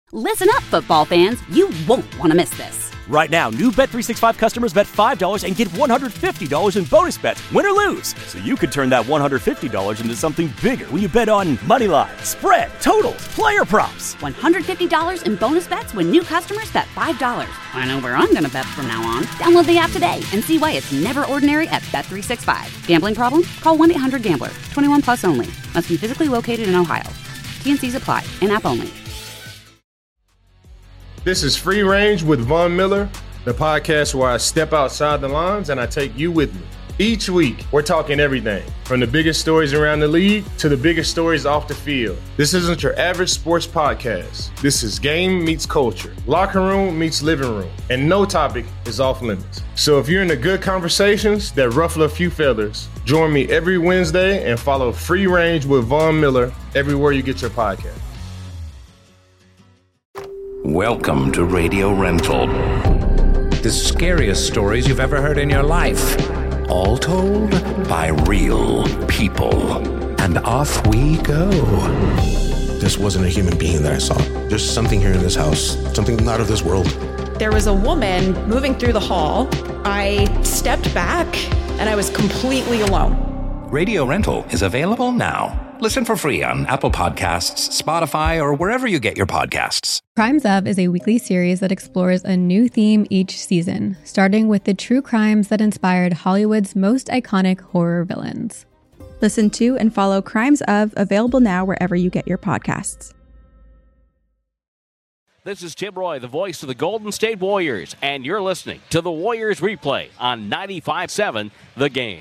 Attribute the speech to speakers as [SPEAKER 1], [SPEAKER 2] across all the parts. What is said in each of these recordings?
[SPEAKER 1] Listen up, football fans. You won't want to miss this.
[SPEAKER 2] Right now, new Bet365 customers bet $5 and get $150 in bonus bets, win or lose. So you could turn that $150 into something bigger when you bet on money line, spread, totals, player props.
[SPEAKER 1] $150 in bonus bets when new customers bet $5. I know where I'm going to bet from now on. Download the app today and see why it's never ordinary at Bet365. Gambling problem? Call 1-800-GAMBLER. 21 plus only. Must be physically located in Ohio. T&Cs apply. In-app only.
[SPEAKER 3] This is Free Range with Von Miller, the podcast where I step outside the lines and I take you with me. Each week, we're talking everything, from the biggest stories around the league to the biggest stories off the field. This isn't your average sports podcast. This is game meets culture, locker room meets living room, and no topic is off limits. So if you're into good conversations that ruffle a few feathers, join me every Wednesday and follow Free Range with Von Miller everywhere you get your podcast.
[SPEAKER 4] Welcome to Radio Rental. The scariest stories you've ever heard in your life. All told by real people. And off we go.
[SPEAKER 5] This wasn't a human being that I saw. There's something here in this house. Something not of this world.
[SPEAKER 6] There was a woman moving through the hall. I stepped back and I was completely alone.
[SPEAKER 4] Radio Rental is available now. Listen for free on Apple Podcasts, Spotify, or wherever you get your podcasts.
[SPEAKER 7] Crimes Of is a weekly series that explores a new theme each season, starting with the true crimes that inspired Hollywood's most iconic horror villains.
[SPEAKER 8] Listen to and follow Crimes Of, available now wherever you get your podcasts.
[SPEAKER 9] This is Tim Roy, the voice of the Golden State Warriors, and you're listening to the Warriors Replay on 95.7 The Game.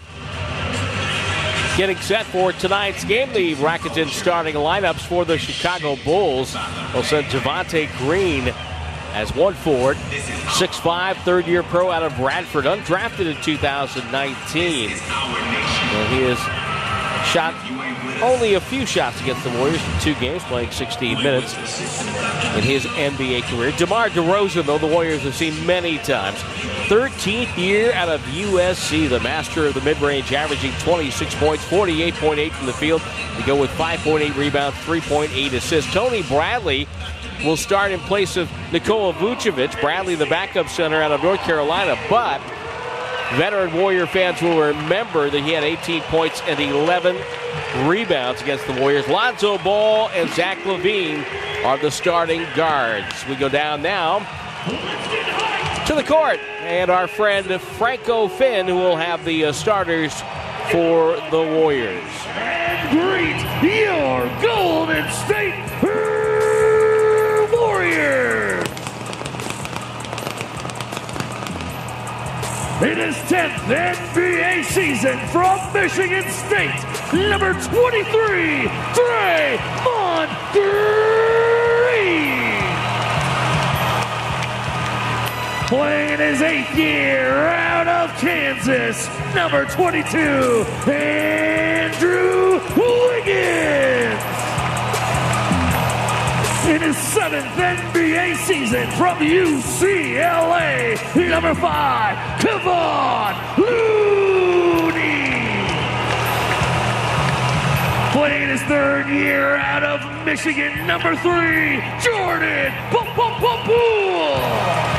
[SPEAKER 9] Getting set for tonight's game, the Rakuten starting lineups for the Chicago Bulls. They'll send Javonte Green as one forward, 6'5", third-year pro out of Bradford, undrafted in 2019. And he has shot only a few shots against the Warriors in 2 games, playing 16 minutes in his NBA career. DeMar DeRozan, though, the Warriors have seen many times. 13th year out of USC, the master of the mid-range, averaging 26 points, 48.8 from the field. They go with 5.8 rebounds, 3.8 assists. Tony Bradley will start in place of Nikola Vucevic. Bradley, the backup center out of North Carolina, but veteran Warrior fans will remember that he had 18 points and 11 rebounds against the Warriors. Lonzo Ball and Zach LaVine are the starting guards. We go down now to the court, and our friend Franco Finn, who will have the starters for the Warriors.
[SPEAKER 10] And greet your Golden State Warriors. In his 10th NBA season from Michigan State, number 23, Draymond Green. Playing his 8th year out of Kansas, number 22, Andrew Wiggins. In his 7th NBA season from UCLA, number 5, Kevon Looney. Playing his 3rd year out of Michigan, number 3, Jordan Poole.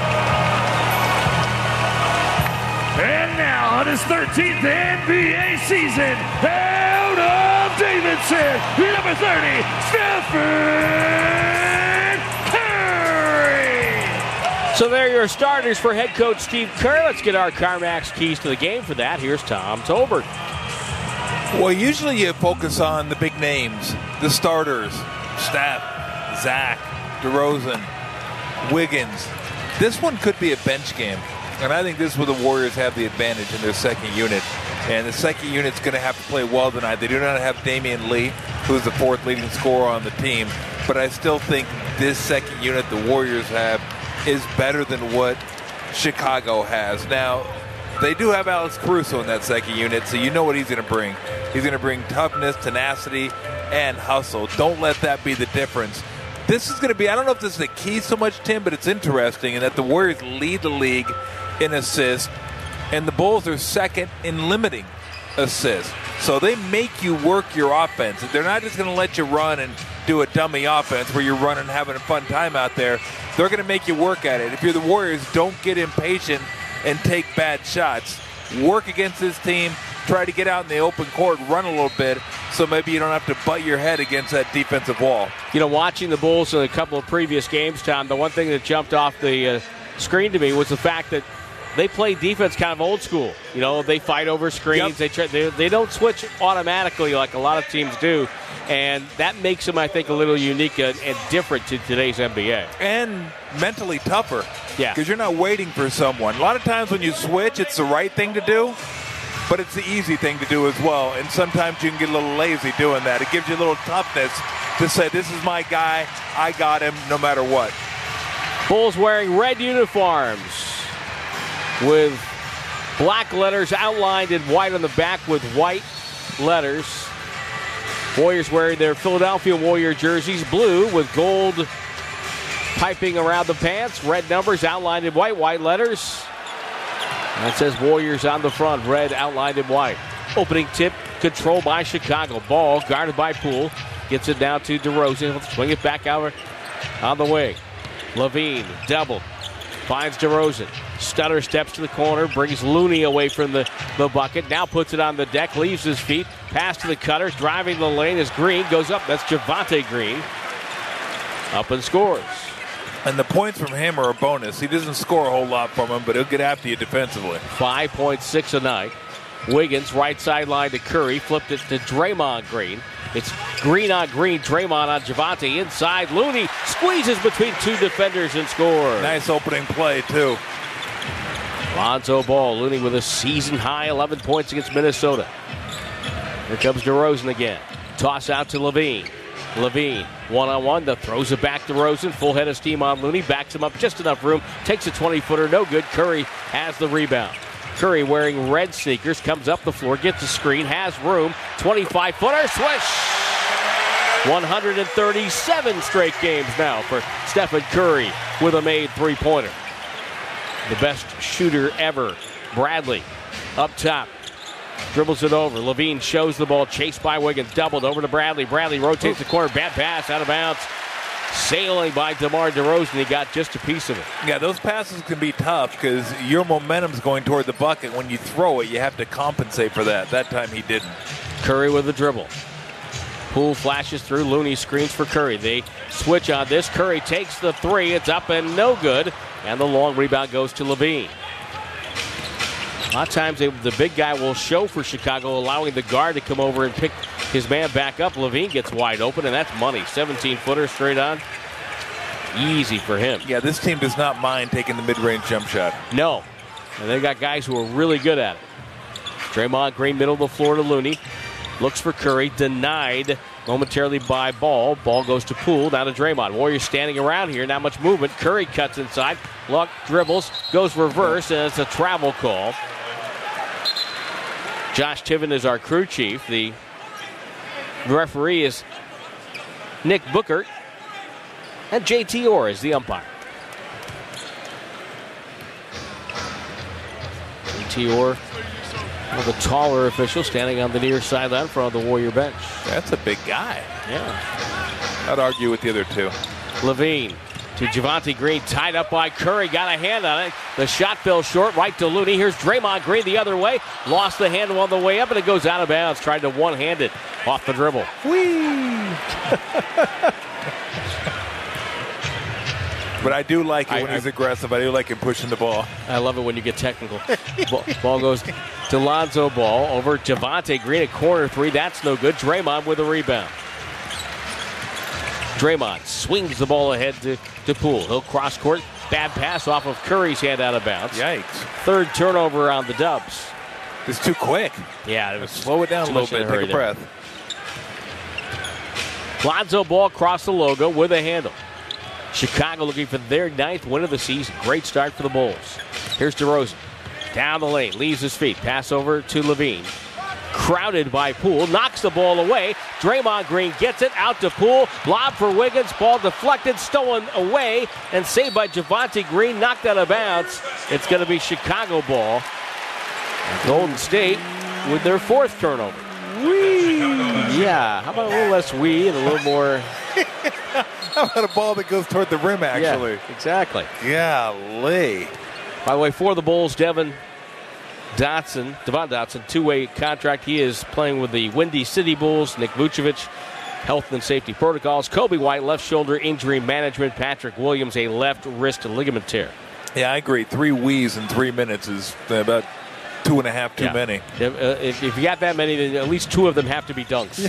[SPEAKER 10] And now on his 13th NBA season, out of Davidson, number 30, Stephen Curry.
[SPEAKER 9] So there are your starters for head coach Steve Kerr. Let's get our CarMax keys to the game for that. Here's Tom Tolbert.
[SPEAKER 11] Well, usually you focus on the big names, the starters, Steph, Zach, DeRozan, Wiggins. This one could be a bench game. And I think this is where the Warriors have the advantage in their second unit. And the second unit's going to have to play well tonight. They do not have Damian Lee, who's the 4th leading scorer on the team. But I still think this second unit the Warriors have is better than what Chicago has. Now, they do have Alex Caruso in that second unit, so you know what he's going to bring. He's going to bring toughness, tenacity, and hustle. Don't let that be the difference. This is going to be, I don't know if this is the key so much, Tim, but it's interesting in that the Warriors lead the league in assists, and the Bulls are second in limiting assists. So they make you work your offense. They're not just going to let you run and do a dummy offense where you're running, having a fun time out there. They're going to make you work at it. If you're the Warriors, don't get impatient and take bad shots. Work against this team. Try to get out in the open court, run a little bit, so maybe you don't have to butt your head against that defensive wall.
[SPEAKER 9] You know, watching the Bulls in a couple of previous games, Tom, the one thing that jumped off the screen to me was the fact that they play defense kind of old school. You know, they fight over screens. Yep. They don't switch automatically like a lot of teams do, and that makes them, I think, a little unique and different to today's NBA.
[SPEAKER 11] And mentally tougher.
[SPEAKER 9] Yeah.
[SPEAKER 11] Because you're not waiting for someone. A lot of times when you switch, it's the right thing to do, but it's the easy thing to do as well. And sometimes you can get a little lazy doing that. It gives you a little toughness to say, this is my guy, I got him no matter what.
[SPEAKER 9] Bulls wearing red uniforms with black letters outlined in white on the back with white letters. Warriors wearing their Philadelphia Warrior jerseys, blue with gold piping around the pants, red numbers outlined in white letters. And it says Warriors on the front, red outlined in white. Opening tip, controlled by Chicago. Ball guarded by Poole. Gets it down to DeRozan. He'll swing it back over on the wing. LaVine, double. Finds DeRozan. Stutter steps to the corner, brings Looney away from the bucket. Now puts it on the deck, leaves his feet. Pass to the cutter, driving the lane as Green goes up. That's Javonte Green. Up and scores.
[SPEAKER 11] And the points from him are a bonus. He doesn't score a whole lot from him, but he'll get after you defensively.
[SPEAKER 9] 5.6 a night. Wiggins, right sideline to Curry. Flipped it to Draymond Green. It's Green on Green, Draymond on Javonte. Inside, Looney squeezes between two defenders and scores.
[SPEAKER 11] Nice opening play, too.
[SPEAKER 9] Lonzo Ball, Looney with a season-high 11 points against Minnesota. Here comes DeRozan again. Toss out to LaVine. LaVine, one-on-one, throws it back to DeRozan. Full head of steam on Looney, backs him up just enough room, takes a 20-footer, no good. Curry has the rebound. Curry wearing red sneakers, comes up the floor, gets a screen, has room, 25-footer, swish! 137 straight games now for Stephen Curry with a made three-pointer. The best shooter ever, Bradley, up top. Dribbles it over. LaVine shows the ball. Chased by Wiggins. Doubled over to Bradley. Bradley rotates the corner. Bad pass out of bounds. Sailing by DeMar DeRozan. He got just a piece of it.
[SPEAKER 11] Yeah, those passes can be tough because your momentum's going toward the bucket. When you throw it, you have to compensate for that. That time he didn't.
[SPEAKER 9] Curry with the dribble. Poole flashes through. Looney screens for Curry. They switch on this. Curry takes the three. It's up and no good. And the long rebound goes to LaVine. A lot of times the big guy will show for Chicago, allowing the guard to come over and pick his man back up. LaVine gets wide open, and that's money. 17-footer straight on. Easy for him.
[SPEAKER 11] Yeah, this team does not mind taking the mid-range jump shot.
[SPEAKER 9] No. And they got guys who are really good at it. Draymond Green, middle of the floor to Looney. Looks for Curry. Denied momentarily by Ball. Ball goes to Poole. Now to Draymond. Warriors standing around here. Not much movement. Curry cuts inside. Luck dribbles. Goes reverse, and it's a travel call. Josh Tiven is our crew chief. The referee is Nick Bookert. And JT Orr is the umpire. JT Orr, one of the taller officials, standing on the near sideline in front of the Warrior bench.
[SPEAKER 11] That's a big guy.
[SPEAKER 9] Yeah.
[SPEAKER 11] I'd argue with the other two.
[SPEAKER 9] LaVine to Javonte Green, tied up by Curry, got a hand on it. The shot fell short, right to Looney. Here's Draymond Green the other way. Lost the handle on the way up, and it goes out of bounds. Tried to one-hand it off the dribble.
[SPEAKER 11] Whee! But I do like it when he's aggressive. I do like him pushing the ball.
[SPEAKER 9] I love it when you get technical. Ball goes to Lonzo Ball over Javonte Green at corner three. That's no good. Draymond with a rebound. Draymond swings the ball ahead to Poole. He'll cross court. Bad pass off of Curry's hand out of bounds.
[SPEAKER 11] Yikes.
[SPEAKER 9] Third turnover on the Dubs.
[SPEAKER 11] It's too quick.
[SPEAKER 9] Yeah, it was
[SPEAKER 11] slow it down a little bit. Take a breath.
[SPEAKER 9] Lonzo Ball across the logo with a handle. Chicago looking for their 9th win of the season. Great start for the Bulls. Here's DeRozan. Down the lane. Leaves his feet. Pass over to LaVine. Crowded by Poole. Knocks the ball away. Draymond Green gets it out to Poole. Lob for Wiggins. Ball deflected. Stolen away. And saved by Javonte Green. Knocked out of bounds. It's going to be Chicago ball. And Golden State with their 4th turnover. Whee! Yeah. How about a little less wee and a little more
[SPEAKER 11] How about a ball that goes toward the rim, actually?
[SPEAKER 9] Yeah, exactly.
[SPEAKER 11] Golly.
[SPEAKER 9] By the way, for the Bulls, Devon Dotson, two-way contract. He is playing with the Windy City Bulls. Nick Vucevic, health and safety protocols. Kobe White, left shoulder injury management. Patrick Williams, a left wrist ligament tear.
[SPEAKER 11] Yeah, I agree. 3 wheeze in 3 minutes is about 2.5 too many.
[SPEAKER 9] If you got that many, then at least 2 of them have to be dunks.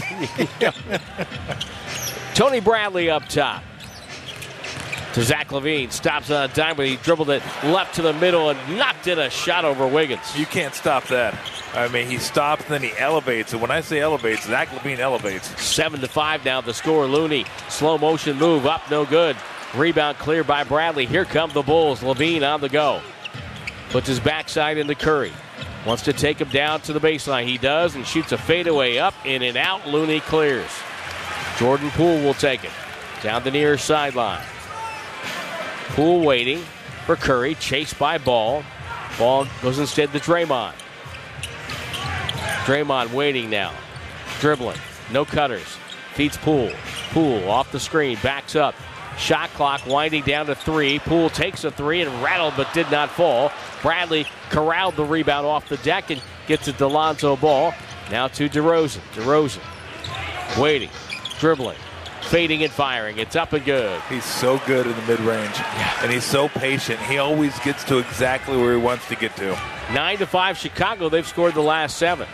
[SPEAKER 9] Tony Bradley up top. To Zach LaVine. Stops on a dime, but he dribbled it left to the middle and knocked in a shot over Wiggins.
[SPEAKER 11] You can't stop that. I mean, he stops, then he elevates. And when I say elevates, Zach LaVine elevates.
[SPEAKER 9] 7-5 now. The score, Looney. Slow motion move up, no good. Rebound cleared by Bradley. Here come the Bulls. LaVine on the go. Puts his backside into Curry. Wants to take him down to the baseline. He does and shoots a fadeaway up, in and out. Looney clears. Jordan Poole will take it. Down the near sideline. Poole waiting for Curry. Chased by Ball. Ball goes instead to Draymond. Draymond waiting now. Dribbling. No cutters. Feeds Poole. Poole off the screen. Backs up. Shot clock winding down to 3. Poole takes a 3 and rattled but did not fall. Bradley corralled the rebound off the deck and gets it to Lonzo Ball. Now to DeRozan. DeRozan waiting. Dribbling. Fading and firing. It's up and good.
[SPEAKER 11] He's so good in the mid-range. And he's so patient. He always gets to exactly where he wants to get to.
[SPEAKER 9] 9-5 Chicago. They've scored the last 7.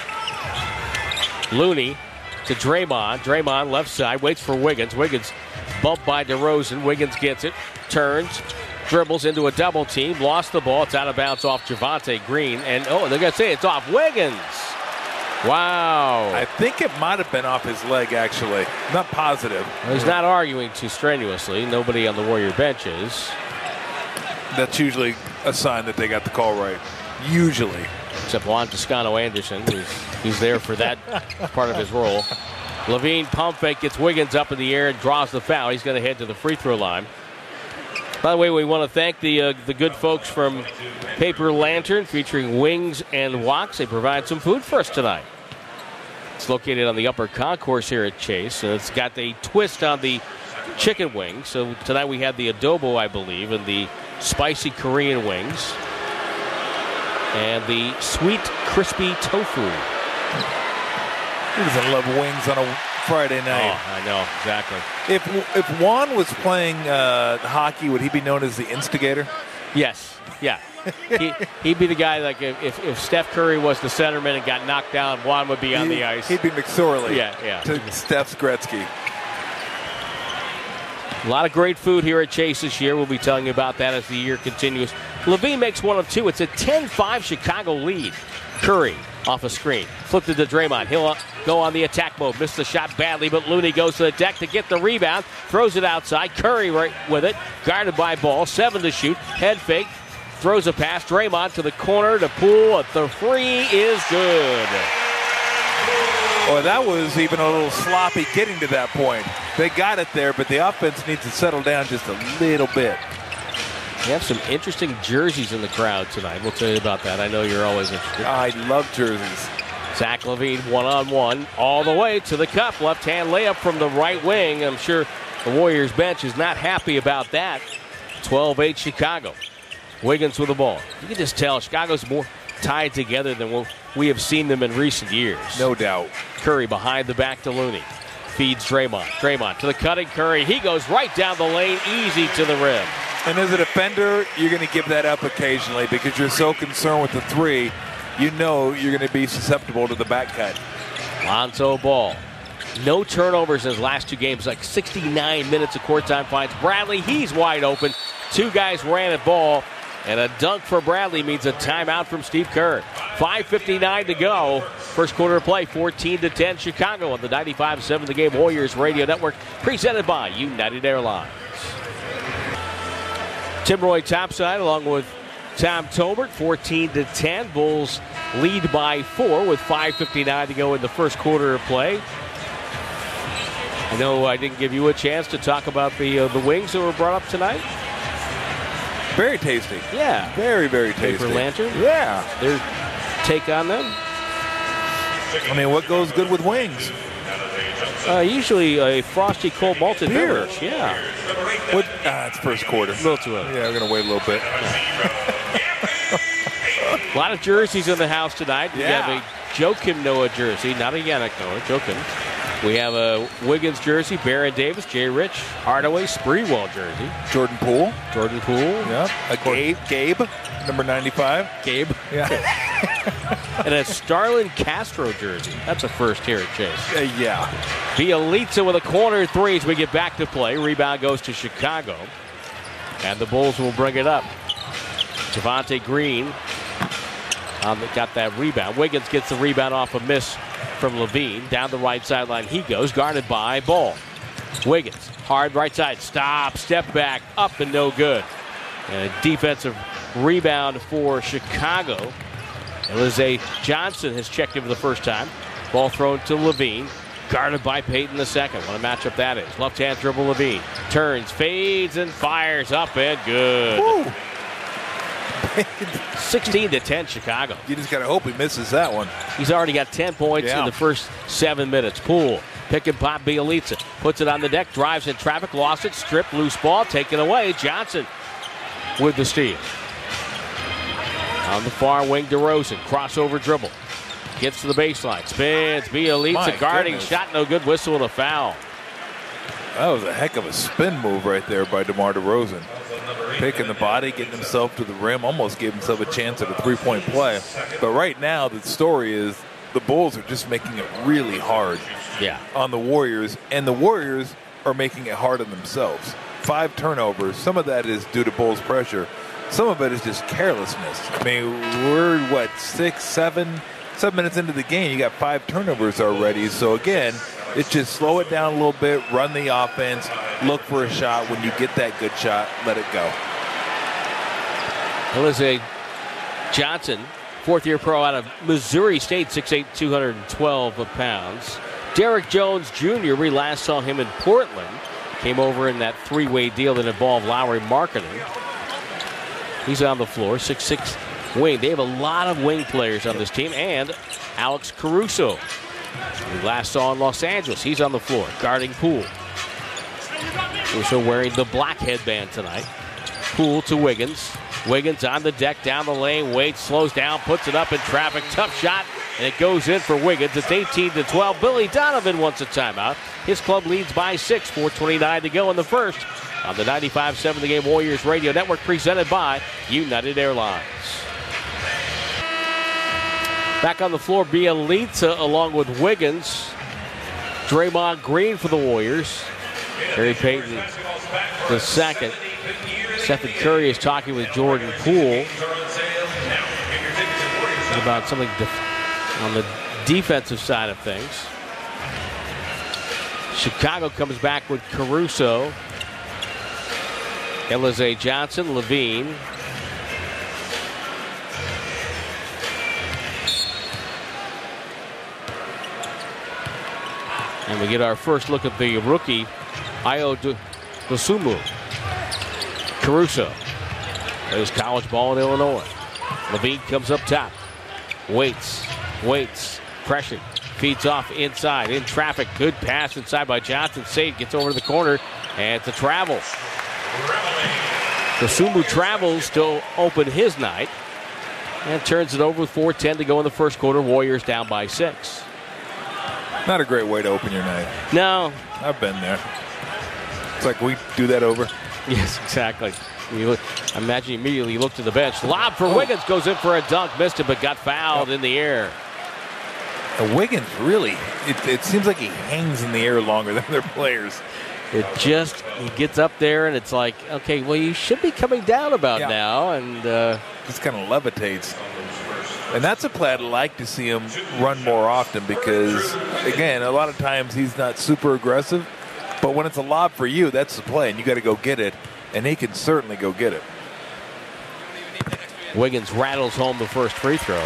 [SPEAKER 9] Looney to Draymond. Draymond left side. Waits for Wiggins. Wiggins bumped by DeRozan. Wiggins gets it. Turns. Dribbles into a double team. Lost the ball. It's out of bounds off Javonte Green. And, they're going to say it's off Wiggins. Wow.
[SPEAKER 11] I think it might have been off his leg, actually. Not positive.
[SPEAKER 9] Well, he's not arguing too strenuously. Nobody on the Warrior bench is.
[SPEAKER 11] That's usually a sign that they got the call right. Usually.
[SPEAKER 9] Except Juan Toscano-Anderson, who's there for that part of his role. LaVine pump fake, gets Wiggins up in the air and draws the foul. He's going to head to the free throw line. By the way, we want to thank the good folks from Paper Lantern, featuring wings and woks. They provide some food for us tonight. It's located on the upper concourse here at Chase. It's got a twist on the chicken wings. So tonight we had the adobo, I believe, and the spicy Korean wings. And the sweet, crispy tofu.
[SPEAKER 11] Who doesn't love wings on a Friday night?
[SPEAKER 9] Oh, I know, exactly.
[SPEAKER 11] If Juan was playing hockey, would he be known as the instigator?
[SPEAKER 9] Yes, yeah. He'd be the guy, like, if Steph Curry was the centerman and got knocked down, Juan would be on the ice.
[SPEAKER 11] He'd be McSorley.
[SPEAKER 9] Yeah.
[SPEAKER 11] To Steph's Gretzky.
[SPEAKER 9] A lot of great food here at Chase this year. We'll be telling you about that as the year continues. LaVine makes one of 2. It's a 10-5 Chicago lead. Curry off a screen. Flipped it to Draymond. He'll go on the attack mode. Missed the shot badly, but Looney goes to the deck to get the rebound. Throws it outside. Curry right with it. Guarded by Ball. 7 to shoot. Head fake. Throws a pass. Draymond to the corner to Poole. The 3 is good.
[SPEAKER 11] Well, that was even a little sloppy getting to that point. They got it there, but the offense needs to settle down just a little bit.
[SPEAKER 9] We have some interesting jerseys in the crowd tonight. We'll tell you about that. I know you're always interested.
[SPEAKER 11] I love jerseys.
[SPEAKER 9] Zach LaVine, one-on-one, all the way to the cup. Left-hand layup from the right wing. I'm sure the Warriors bench is not happy about that. 12-8 Chicago. Wiggins with the ball. You can just tell Chicago's more tied together than we have seen them in recent years.
[SPEAKER 11] No doubt.
[SPEAKER 9] Curry behind the back to Looney. Feeds Draymond. Draymond to the cutting Curry. He goes right down the lane, easy to the rim.
[SPEAKER 11] And as a defender, you're going to give that up occasionally because you're so concerned with the 3. You know you're going to be susceptible to the back cut.
[SPEAKER 9] Lonzo Ball. No turnovers in his last 2 games, like 69 minutes of court time. Finds Bradley. He's wide open. 2 guys ran at Ball. And a dunk for Bradley means a timeout from Steve Kerr. 5:59 to go. First quarter of play, 14-10 Chicago on the 95.7 The Game Warriors Radio Network, presented by United Airlines. Tim Roy topside along with Tom Tolbert, 14-10. Bulls lead by 4 with 5:59 to go in the first quarter of play. I know I didn't give you a chance to talk about the wings that were brought up tonight.
[SPEAKER 11] Very tasty.
[SPEAKER 9] Yeah.
[SPEAKER 11] Very, very tasty.
[SPEAKER 9] Paper Lantern?
[SPEAKER 11] Yeah.
[SPEAKER 9] Their take on them?
[SPEAKER 11] I mean, what goes good with wings?
[SPEAKER 9] Usually a frosty, cold malted beverage. Yeah.
[SPEAKER 11] It's first quarter.
[SPEAKER 9] A little too early.
[SPEAKER 11] Yeah, we're going to wait a little bit.
[SPEAKER 9] A lot of jerseys in the house tonight. We
[SPEAKER 11] Yeah.
[SPEAKER 9] have a Joakim Noah jersey, not a Yannick Noah, Joakim. We have a Wiggins jersey, Baron Davis, Jay Rich, Hardaway, Spreewell jersey.
[SPEAKER 11] Jordan Poole.
[SPEAKER 9] Yeah.
[SPEAKER 11] A Gabe, number 95.
[SPEAKER 9] Gabe.
[SPEAKER 11] Yeah.
[SPEAKER 9] And a Starlin Castro jersey. That's a first here at Chase.
[SPEAKER 11] Yeah.
[SPEAKER 9] Bielitsa with a corner three as we get back to play. Rebound goes to Chicago. And the Bulls will bring it up. Javonte Green got that rebound. Wiggins gets the rebound off a miss from Levine. Down the right sideline he goes, guarded by Ball. Wiggins, hard right side, stop, step back, up and no good. And a defensive rebound for Chicago. Elizay Johnson has checked in for the first time. Ball thrown to Levine, guarded by Payton the second. What a matchup that is. Left hand dribble Levine. Turns, fades, and fires up and good.
[SPEAKER 11] Woo.
[SPEAKER 9] 16-10 Chicago.
[SPEAKER 11] You just got to hope he misses that one.
[SPEAKER 9] He's already got 10 points in the first 7 minutes. Poole, pick and pop Bielitsa. Puts it on the deck, drives in traffic, lost it, stripped, loose ball, taken away. Johnson with the steal. On the far wing, DeRozan, crossover dribble. Gets to the baseline, spins, Bielitsa guarding, shot no good, whistle and a foul.
[SPEAKER 11] That was a heck of a spin move right there by DeMar DeRozan. Picking the body, getting himself to the rim, almost gave himself a chance at a three-point play. But right now, the story is the Bulls are just making it really hard on the Warriors, and the Warriors are making it hard on themselves. 5 turnovers. Some of that is due to Bulls pressure. Some of it is just carelessness. I mean, we're, 7 minutes into the game. You got 5 turnovers already. So, again, it's just slow it down a little bit, run the offense, look for a shot. When you get that good shot, let it go.
[SPEAKER 9] Elizay Johnson, fourth-year pro out of Missouri State, 6'8", 212 pounds. Derek Jones Jr., we last saw him in Portland. Came over in that 3-way deal that involved Lowry Marketing. He's on the floor, 6'6" wing. They have a lot of wing players on this team, and Alex Caruso, we last saw in Los Angeles. He's on the floor, guarding Poole. Caruso wearing the black headband tonight. Poole to Wiggins. Wiggins on the deck, down the lane, waits, slows down, puts it up in traffic. Tough shot, and it goes in for Wiggins. It's 18-12. Billy Donovan wants a timeout. His club leads by 6, 4:29 to go in the first. On the 95.7 The Game Warriors Radio Network, presented by United Airlines. Back on the floor, Bielitsa along with Wiggins. Draymond Green for the Warriors. Gary Payton the second. Stephen Curry is talking with Jordan Poole about something on the defensive side of things. Chicago comes back with Caruso, Elizay Johnson, Levine. And we get our first look at the rookie, Ayo Dosunmu. Caruso plays college ball in Illinois. Levine comes up top. Waits. Pressure. Feeds off inside. In traffic. Good pass inside by Johnson. Sade gets over to the corner. And it's a travel. Dosunmu travels to open his night. And turns it over with 4:10 to go in the first quarter. Warriors down by 6.
[SPEAKER 11] Not a great way to open your night.
[SPEAKER 9] No.
[SPEAKER 11] I've been there. It's like we do that over.
[SPEAKER 9] Yes, exactly. I imagine immediately you look to the bench. Lob for Wiggins, goes in for a dunk, missed it, but got fouled in the air.
[SPEAKER 11] Wiggins really, it seems like he hangs in the air longer than their players.
[SPEAKER 9] He gets up there and it's like, okay, well, you should be coming down about now. And
[SPEAKER 11] just kind of levitates. And that's a play I'd like to see him run more often because, again, a lot of times he's not super aggressive. But when it's a lob for you, that's the play, and you got to go get it. And he can certainly go get it.
[SPEAKER 9] Wiggins rattles home the first free throw.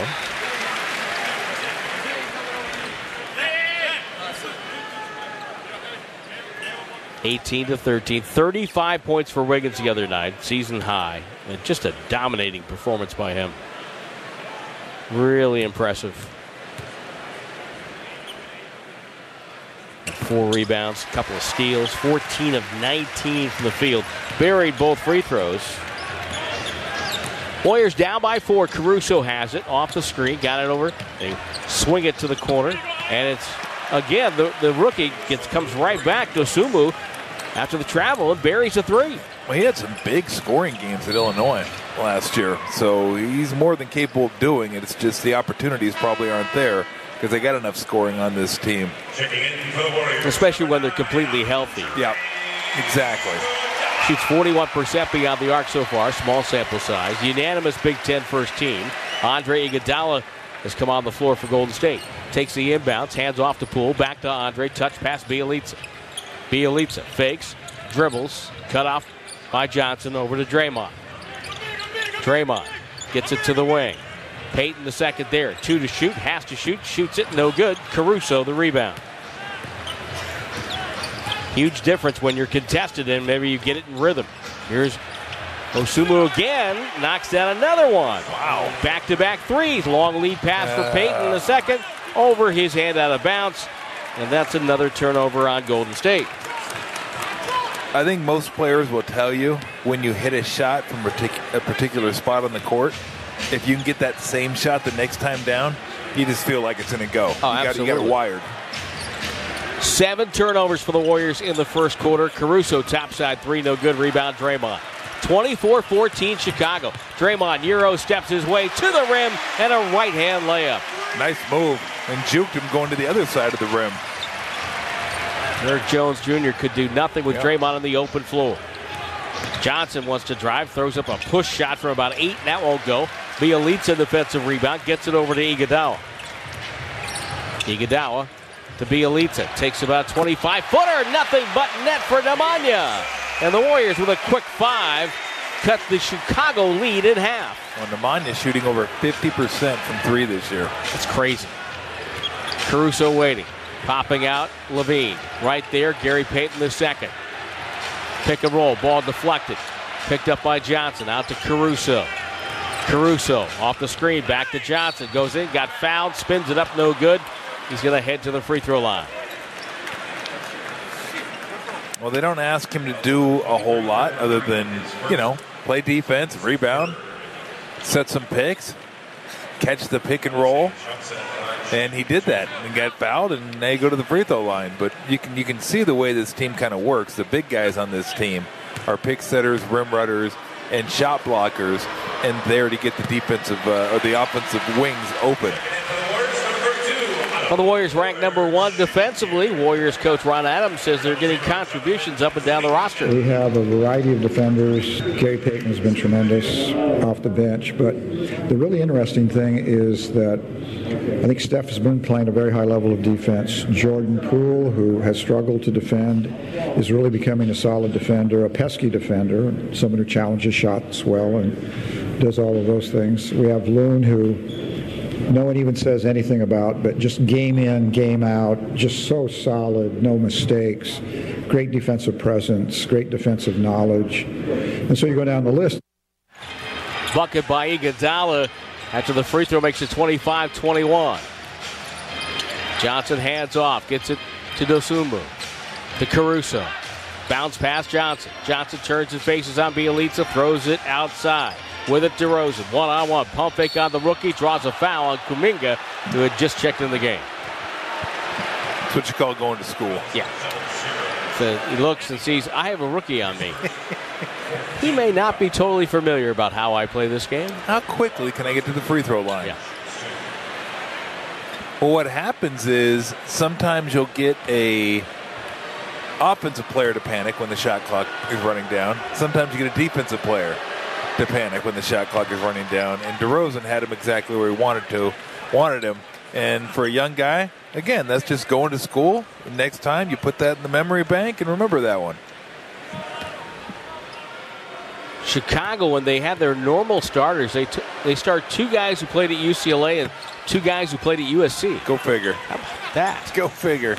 [SPEAKER 9] (18-13), 35 points for Wiggins the other night, season high, and just a dominating performance by him. Really impressive. 4 rebounds, a couple of steals, 14 of 19 from the field. Buried both free throws. Warriors down by 4. Caruso has it off the screen, got it over. They swing it to the corner, and it's again the rookie comes right back. Dosunmu after the travel and buries a 3.
[SPEAKER 11] Well, he had some big scoring games at Illinois last year, so he's more than capable of doing it. It's just the opportunities probably aren't there because they got enough scoring on this team.
[SPEAKER 9] Especially when they're completely healthy.
[SPEAKER 11] Yeah, exactly.
[SPEAKER 9] Shoots 41% beyond the arc so far, small sample size. Unanimous Big Ten first team. Andre Iguodala has come on the floor for Golden State. Takes the inbounds, hands off to Poole, back to Andre, touch pass Bjelica. Bjelica fakes, dribbles, cut off by Johnson over to Draymond. Draymond gets it to the wing. Payton the second there. 2 to shoot, has to shoot, shoots it, no good. Caruso the rebound. Huge difference when you're contested and maybe you get it in rhythm. Here's Dosunmu again, knocks down another one. Wow. Back-to-back threes. Long lead pass for Payton in the second. Over his hand out of bounds. And that's another turnover on Golden State.
[SPEAKER 11] I think most players will tell you when you hit a shot from a particular spot on the court, if you can get that same shot the next time down, you just feel like it's going to go.
[SPEAKER 9] Oh, absolutely.
[SPEAKER 11] You got it wired.
[SPEAKER 9] 7 turnovers for the Warriors in the first quarter. Caruso topside 3, no good. Rebound Draymond. 24-14 Chicago. Draymond Euro steps his way to the rim and a right-hand layup.
[SPEAKER 11] Nice move. And juked him going to the other side of the rim.
[SPEAKER 9] Derek Jones Jr. could do nothing with Draymond on the open floor. Johnson wants to drive, throws up a push shot from about 8, and that won't go. Bjelica defensive rebound, gets it over to Iguodala. Iguodala to Bjelica, takes about 25-footer, nothing but net for Nemanja. And the Warriors with a quick 5 cut the Chicago lead in half.
[SPEAKER 11] Well, Nemanja shooting over 50% from 3 this year.
[SPEAKER 9] That's crazy. Caruso waiting. Popping out, Levine. Right there, Gary Payton the second. Pick and roll, ball deflected. Picked up by Johnson, out to Caruso. Caruso off the screen, back to Johnson. Goes in, got fouled, spins it up, no good. He's going to head to the free throw line.
[SPEAKER 11] Well, they don't ask him to do a whole lot other than, play defense, rebound, set some picks, catch the pick and roll. And he did that and got fouled, and they go to the free throw line. But you can see the way this team kind of works. The big guys on this team are pick setters, rim runners, and shot blockers, and there to get the defensive or the offensive wings open.
[SPEAKER 9] Well, the Warriors ranked number 1 defensively. Warriors coach Ron Adams says they're getting contributions up and down the roster.
[SPEAKER 12] We have a variety of defenders. Gary Payton has been tremendous off the bench. But the really interesting thing is that I think Steph has been playing a very high level of defense. Jordan Poole, who has struggled to defend, is really becoming a solid defender, a pesky defender, someone who challenges shots well and does all of those things. We have Loon, who no one even says anything about, but just game in, game out, just so solid, no mistakes, great defensive presence, great defensive knowledge. And so you go down the list.
[SPEAKER 9] Bucket by Iguodala after the free throw makes it 25-21. Johnson hands off, gets it to Dosunmu, to Caruso. Bounce pass Johnson. Johnson turns and faces on Bjelica, throws it outside. With it, DeRozan. One-on-one. Pump fake on the rookie. Draws a foul on Kuminga, who had just checked in the game.
[SPEAKER 11] That's what you call going to school.
[SPEAKER 9] Yeah. So he looks and sees, I have a rookie on me. He may not be totally familiar about how I play this game.
[SPEAKER 11] How quickly can I get to the free throw line?
[SPEAKER 9] Yeah.
[SPEAKER 11] Well, what happens is sometimes you'll get a offensive player to panic when the shot clock is running down. Sometimes you get a defensive player to panic when the shot clock is running down. And DeRozan had him exactly where he wanted him. And for a young guy, again, that's just going to school. Next time you put that in the memory bank and remember that one.
[SPEAKER 9] Chicago, when they had their normal starters, they start 2 guys who played at UCLA and 2 guys who played at USC.
[SPEAKER 11] Go figure.
[SPEAKER 9] How about that?
[SPEAKER 11] Go figure.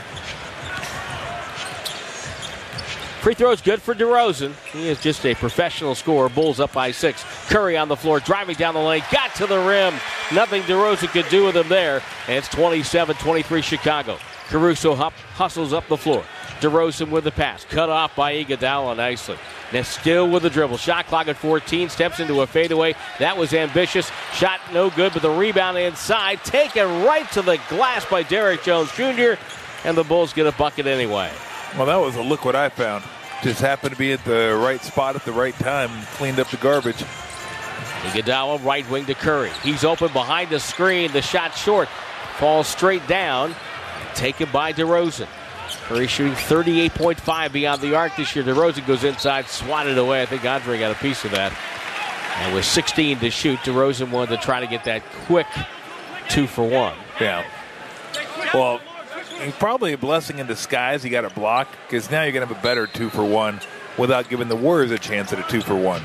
[SPEAKER 9] Free throw is good for DeRozan. He is just a professional scorer. Bulls up by 6. Curry on the floor, driving down the lane, got to the rim. Nothing DeRozan could do with him there. And it's 27-23 Chicago. Caruso hustles up the floor. DeRozan with the pass. Cut off by Iguodala nicely. Now still with the dribble. Shot clock at 14. Steps into a fadeaway. That was ambitious. Shot no good, but the rebound inside. Taken right to the glass by Derrick Jones Jr. And the Bulls get a bucket anyway.
[SPEAKER 11] Well, that was a look what I found. Just happened to be at the right spot at the right time. Cleaned up the garbage.
[SPEAKER 9] Iguodala right wing to Curry. He's open behind the screen. The shot short. Falls straight down. Taken by DeRozan. Curry shooting 38.5 beyond the arc this year. DeRozan goes inside, swatted away. I think Andre got a piece of that. And with 16 to shoot, DeRozan wanted to try to get that quick 2-for-1.
[SPEAKER 11] Yeah. Well, probably a blessing in disguise. He got a block because now you're going to have a better 2-for-1 without giving the Warriors a chance at a 2-for-1.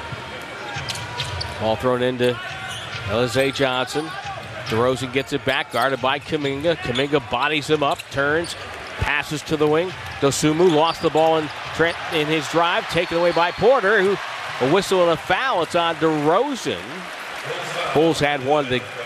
[SPEAKER 9] Ball thrown into Alize Johnson. DeRozan gets it back, guarded by Kuminga. Kuminga bodies him up, turns, passes to the wing. Dosunmu lost the ball in his drive, taken away by Porter, who a whistle and a foul. It's on DeRozan. Bulls had one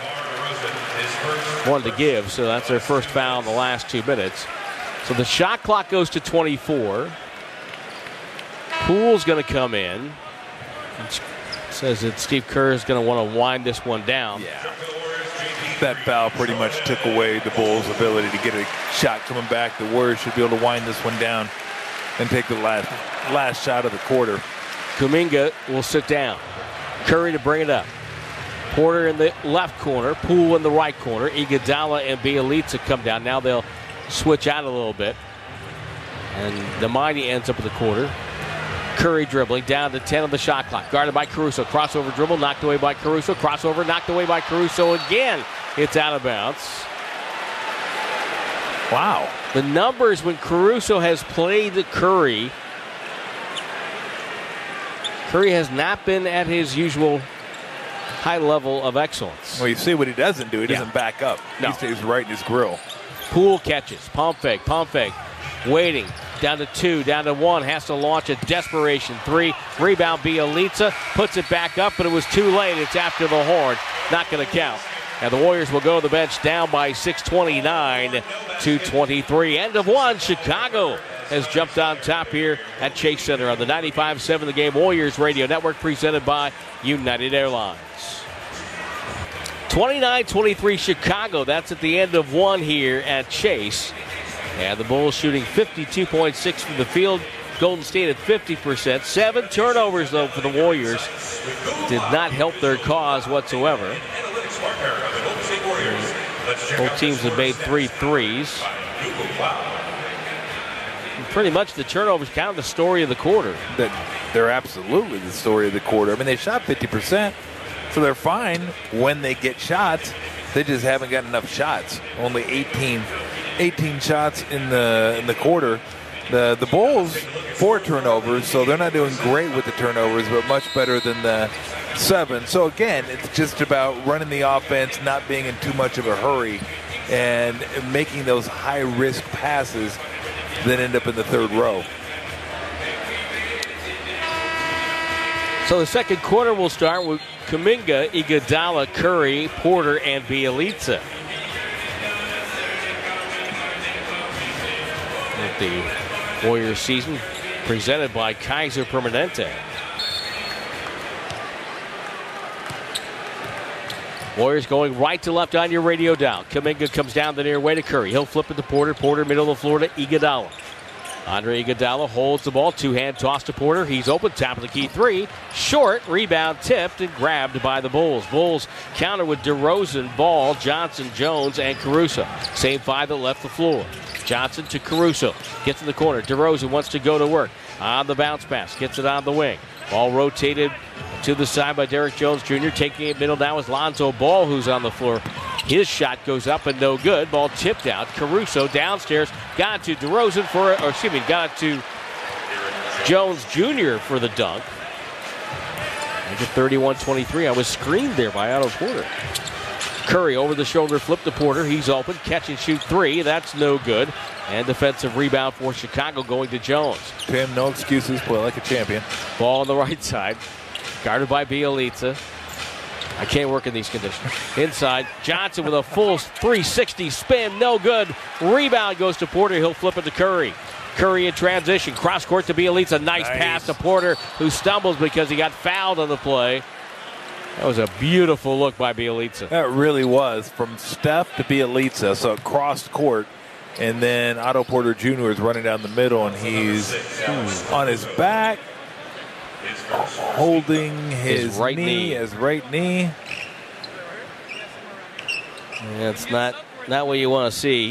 [SPEAKER 9] to give, so that's their first foul in the last 2 minutes. So the shot clock goes to 24. Poole's going to come in. It says that Steve Kerr is going to want to wind this one down.
[SPEAKER 11] Yeah. That foul pretty much took away the Bulls' ability to get a shot coming back. The Warriors should be able to wind this one down and take the last shot of the quarter.
[SPEAKER 9] Kuminga will sit down. Curry to bring it up. Porter in the left corner. Poole in the right corner. Iguodala and Bjelica come down. Now they'll switch out a little bit. And the Mighty ends up in the quarter. Curry dribbling down to 10 on the shot clock. Guarded by Caruso. Crossover dribble knocked away by Caruso. Crossover knocked away by Caruso again. It's out of bounds.
[SPEAKER 11] Wow.
[SPEAKER 9] The numbers when Caruso has played Curry has not been at his usual high level of excellence.
[SPEAKER 11] Well, you see what he doesn't do. He doesn't back up.
[SPEAKER 9] No.
[SPEAKER 11] He stays right in his grill.
[SPEAKER 9] Poole catches. Pump fake. Waiting. Down to 2, down to 1. Has to launch a desperation 3. Rebound Bjelica. Puts it back up, but it was too late. It's after the horn. Not going to count. And the Warriors will go to the bench down by 6:29 to 23. End of one. Chicago has jumped on top here at Chase Center on the 95.7 The Game Warriors Radio Network, presented by United Airlines. 29-23 Chicago. That's at the end of one here at Chase. And the Bulls shooting 52.6 from the field. Golden State at 50%. 7 turnovers, though, for the Warriors. Did not help their cause whatsoever. Both teams have made 3 threes. And pretty much the turnovers kind of the story of the quarter.
[SPEAKER 11] They're absolutely the story of the quarter. I mean, they shot 50%, so they're fine when they get shots. They just haven't got enough shots. Only 18 shots in the quarter. The Bulls, 4 turnovers, so they're not doing great with the turnovers, but much better than the 7. So again, it's just about running the offense, not being in too much of a hurry, and making those high-risk passes that end up in the third row.
[SPEAKER 9] So the second quarter will start with Kuminga, Iguodala, Curry, Porter, and Bjelica. The Warriors season presented by Kaiser Permanente. Warriors going right to left on your radio dial. Kuminga comes down the near way to Curry. He'll flip it to Porter. Porter middle of the floor to Iguodala. Andre Iguodala holds the ball. 2-hand toss to Porter. He's open. Top of the key 3. Short. Rebound tipped and grabbed by the Bulls. Bulls counter with DeRozan, Ball, Johnson, Jones, and Caruso. Same 5 that left the floor. Johnson to Caruso. Gets in the corner. DeRozan wants to go to work. On the bounce pass. Gets it on the wing. Ball rotated to the side by Derrick Jones Jr. Taking it middle now is Lonzo Ball, who's on the floor. His shot goes up and no good. Ball tipped out. Caruso downstairs. Got it to DeRozan got it to Jones Jr. for the dunk. Make it 31-23. I was screened there by Otto Porter. Curry over the shoulder flip to Porter. He's open. Catch and shoot 3. That's no good. And defensive rebound for Chicago going to Jones.
[SPEAKER 11] Tim, no excuses. Play like a champion.
[SPEAKER 9] Ball on the right side. Guarded by Bjelica. I can't work in these conditions. Inside, Johnson with a full 360 spin, no good. Rebound goes to Porter. He'll flip it to Curry. Curry in transition, cross court to Bjelica. Nice pass to Porter, who stumbles because he got fouled on the play. That was a beautiful look by Bjelica.
[SPEAKER 11] That really was. From Steph to Bjelica, so crossed court. And then Otto Porter Jr. is running down the middle, and he's on his back, holding his right knee. His right knee.
[SPEAKER 9] That's not what you want to see.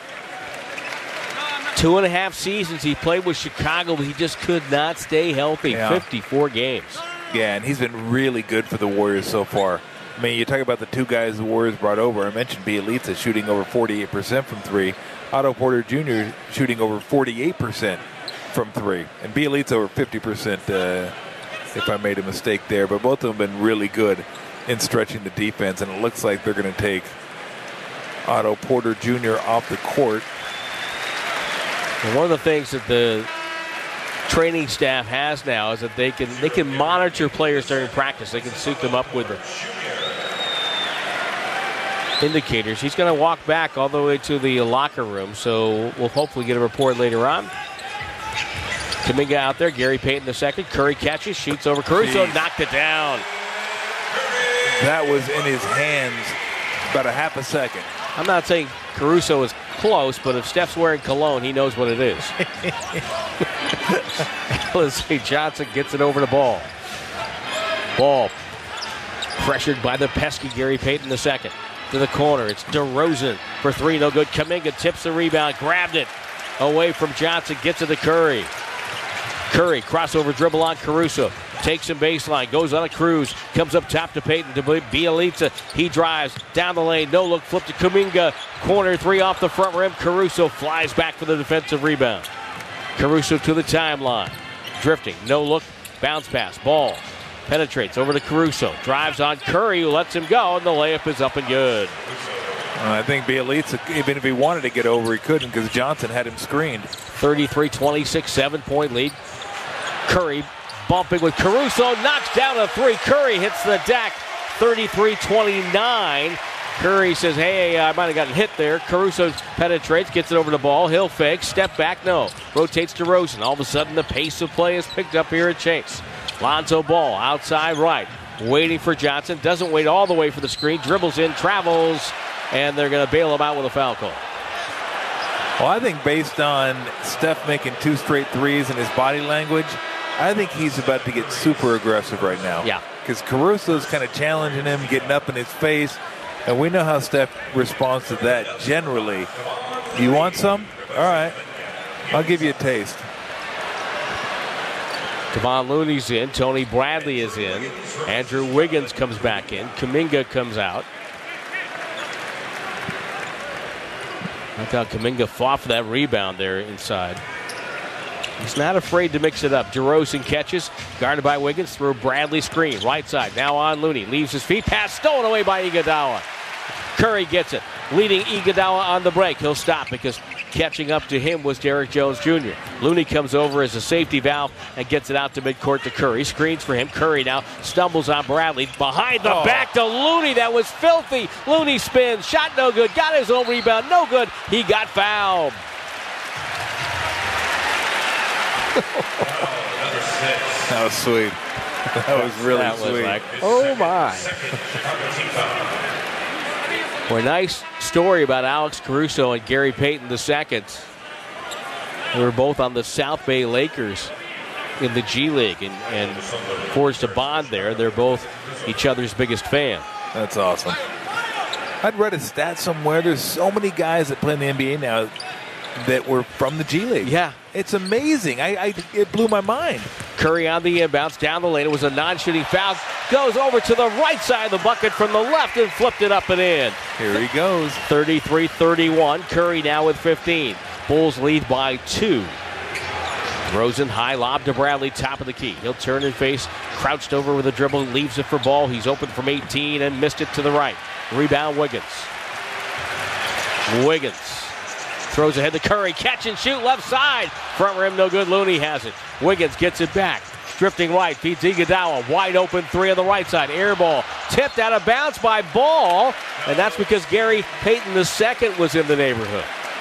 [SPEAKER 9] 2.5 seasons he played with Chicago, but he just could not stay healthy. Yeah. 54 games.
[SPEAKER 11] Yeah, and he's been really good for the Warriors so far. I mean, you talk about the two guys the Warriors brought over. I mentioned Bjelica shooting over 48% from three. Otto Porter Jr. shooting over 48% from three. And Bjelica over 50%, if I made a mistake there. But both of them have been really good in stretching the defense. And it looks like they're going to take Otto Porter Jr. off the court.
[SPEAKER 9] And one of the things that the training staff has now is that they can monitor players during practice. They can suit them up with the indicators. He's going to walk back all the way to the locker room, so we'll hopefully get a report later on. Kuminga out there, Gary Payton II. Curry catches, shoots over Caruso, knocked it down.
[SPEAKER 11] That was in his hands about a half a second.
[SPEAKER 9] I'm not saying Caruso is close, but if Steph's wearing cologne, he knows what it is. Let's see, Johnson gets it over the ball. Ball pressured by the pesky Gary Payton II. To the corner, it's DeRozan for three, no good. Kuminga tips the rebound, grabbed it away from Johnson, gets it to Curry. Curry, crossover dribble on Caruso. Takes him baseline, goes on a cruise, comes up top to Payton, to Bjelica. He drives down the lane, no look, flip to Kuminga. Corner three off the front rim. Caruso flies back for the defensive rebound. Caruso to the timeline. Drifting, no look, bounce pass, ball. Penetrates over to Caruso. Drives on Curry, who lets him go, and the layup is up and good.
[SPEAKER 11] I think Bjelica, even if he wanted to get over, he couldn't because Johnson had him screened.
[SPEAKER 9] 33-26, 7-point lead. Curry bumping with Caruso, knocks down a three. Curry hits the deck, 33-29. Curry says, hey, I might have gotten hit there. Caruso penetrates, gets it over the ball. He'll fake, step back, no. Rotates to Rosen. All of a sudden, the pace of play is picked up here at Chase. Lonzo Ball outside right, waiting for Johnson. Doesn't wait all the way for the screen. Dribbles in, travels, and they're going to bail him out with a foul call.
[SPEAKER 11] Well, I think based on Steph making 2 straight threes and his body language, I think he's about to get super aggressive right now.
[SPEAKER 9] Yeah.
[SPEAKER 11] Because Caruso's kind of challenging him, getting up in his face. And we know how Steph responds to that generally. You want some? All right. I'll give you a taste.
[SPEAKER 9] Kevon Looney's in. Tony Bradley is in. Andrew Wiggins comes back in. Kuminga comes out. I thought Kuminga fought for that rebound there inside. He's not afraid to mix it up. DeRozan catches, guarded by Wiggins, through Bradley screen. Right side, now on Looney. Leaves his feet, pass stolen away by Iguodala. Curry gets it, leading Iguodala on the break. He'll stop because catching up to him was Derrick Jones Jr. Looney comes over as a safety valve and gets it out to midcourt to Curry. Screens for him. Curry now stumbles on Bradley. Behind the back to Looney. That was filthy. Looney spins. Shot no good. Got his own rebound. No good. He got fouled.
[SPEAKER 11] That was sweet. That was really sweet.
[SPEAKER 9] Was like, oh my. Well, a nice story about Alex Caruso and Gary Payton II. They were both on the South Bay Lakers in the G League and forged a bond there. They're both each other's biggest fan.
[SPEAKER 11] That's awesome. I'd read a stat somewhere. There's so many guys that play in the NBA now that were from the G League.
[SPEAKER 9] Yeah.
[SPEAKER 11] It's amazing. It blew my mind.
[SPEAKER 9] Curry on the inbounds, down the lane. It was a non-shooting foul. Goes over to the right side of the bucket from the left and flipped it up and in.
[SPEAKER 11] Here he goes.
[SPEAKER 9] 33-31. Curry now with 15. Bulls lead by 2. Rosen, high lob to Bradley, top of the key. He'll turn and face, crouched over with a dribble, leaves it for Ball. He's open from 18 and missed it to the right. Rebound, Wiggins. Wiggins throws ahead to Curry, catch and shoot, left side. Front rim, no good. Looney has it. Wiggins gets it back. drifting right, feeds Iguodala, wide open three on the right side, air ball, tipped out of bounds by Ball, and that's because Gary Payton II was in the neighborhood.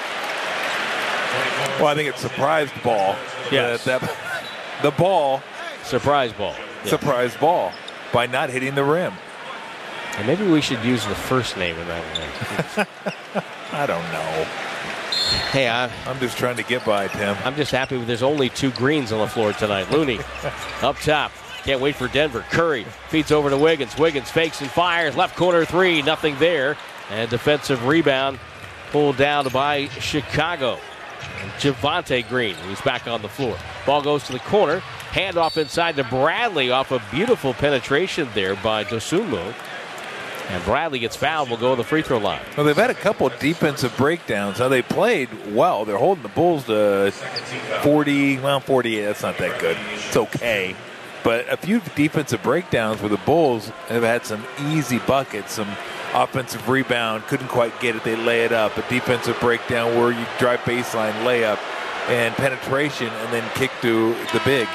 [SPEAKER 11] Well, I think it's surprised Ball.
[SPEAKER 9] Yes.
[SPEAKER 11] The ball.
[SPEAKER 9] Surprise ball. Yeah.
[SPEAKER 11] Surprise ball by not hitting the rim.
[SPEAKER 9] And maybe we should use the first name in that one.
[SPEAKER 11] I don't know.
[SPEAKER 9] Hey, I'm
[SPEAKER 11] just trying to get by, Tim.
[SPEAKER 9] I'm just happy there's only 2 greens on the floor tonight. Looney up top. Can't wait for Denver. Curry feeds over to Wiggins. Wiggins fakes and fires. Left corner three. Nothing there. And defensive rebound pulled down by Chicago. And Javonte Green, who's back on the floor. Ball goes to the corner. Handoff inside to Bradley off a beautiful penetration there by Dosunmu. And Bradley gets fouled. Will go to the free throw line.
[SPEAKER 11] Well, they've had a couple defensive breakdowns. Now, they played well. They're holding the Bulls to 48. That's not that good. It's okay. But a few defensive breakdowns where the Bulls have had some easy buckets, some offensive rebound, couldn't quite get it. They lay it up. A defensive breakdown where you drive baseline layup and penetration and then kick to the big.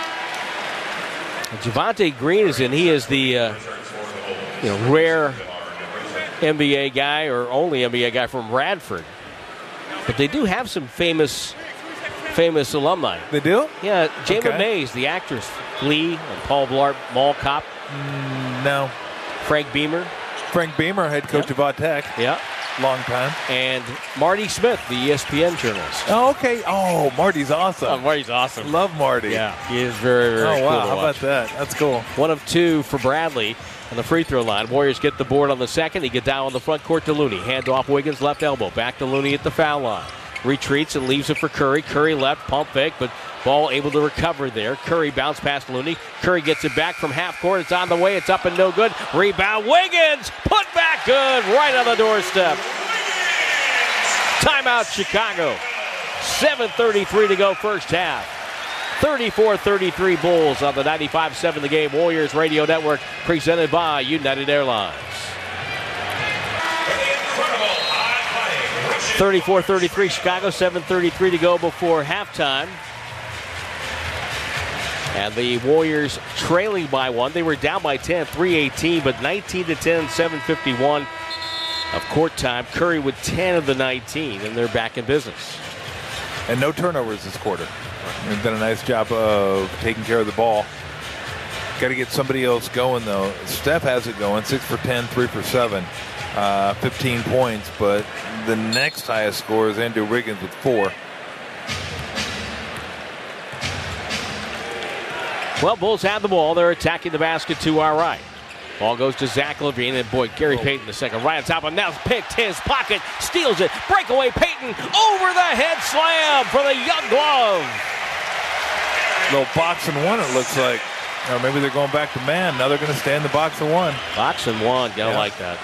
[SPEAKER 9] Javonte Green is in. He is the rare NBA guy or only NBA guy from Radford. But they do have some famous alumni.
[SPEAKER 11] They do?
[SPEAKER 9] Yeah, Jayla Mays, the actress, Glee, and Paul Blart Mall Cop.
[SPEAKER 11] No.
[SPEAKER 9] Frank Beamer,
[SPEAKER 11] head coach of Vautech.
[SPEAKER 9] Yeah.
[SPEAKER 11] Long time.
[SPEAKER 9] And Marty Smith, the ESPN journalist.
[SPEAKER 11] Oh, okay. Oh, Marty's awesome.
[SPEAKER 9] Oh, Marty's awesome.
[SPEAKER 11] Love Marty.
[SPEAKER 9] Yeah, he is very, very cool.
[SPEAKER 11] Oh, wow.
[SPEAKER 9] To
[SPEAKER 11] How
[SPEAKER 9] watch.
[SPEAKER 11] about that? That's cool.
[SPEAKER 9] 1 of 2 for Bradley on the free throw line. Warriors get the board on the second. He gets down on the front court to Looney. Hand off Wiggins, left elbow. Back to Looney at the foul line. Retreats and leaves it for Curry. Curry left, pump fake, but Ball able to recover there. Curry bounce past Looney. Curry gets it back from half court. It's on the way. It's up and no good. Rebound. Wiggins. Put back good. Right on the doorstep. Timeout Chicago. 7:33 to go first half. 34-33 Bulls on the 95.7 The Game Warriors Radio Network, presented by United Airlines. 34-33 Chicago, 7:33 to go before halftime. And the Warriors trailing by 1. They were down by 10, 3:18, but 19-10, 7:51 of court time. Curry with 10 of the 19, and they're back in business.
[SPEAKER 11] And no turnovers this quarter. They've done a nice job of taking care of the ball. Got to get somebody else going, though. Steph has it going, 6 for 10, 3 for 7, 15 points. But the next highest score is Andrew Wiggins with 4.
[SPEAKER 9] Well, Bulls have the ball. They're attacking the basket to our right. Ball goes to Zach LaVine, and boy, Gary Payton the second. Right on top of him, now picked his pocket, steals it. Breakaway Payton, over the head slam for the young glove.
[SPEAKER 11] Little box and one, it looks like. Or maybe they're going back to man. Now they're going to stay in the box and one.
[SPEAKER 9] Box and one, gotta like that.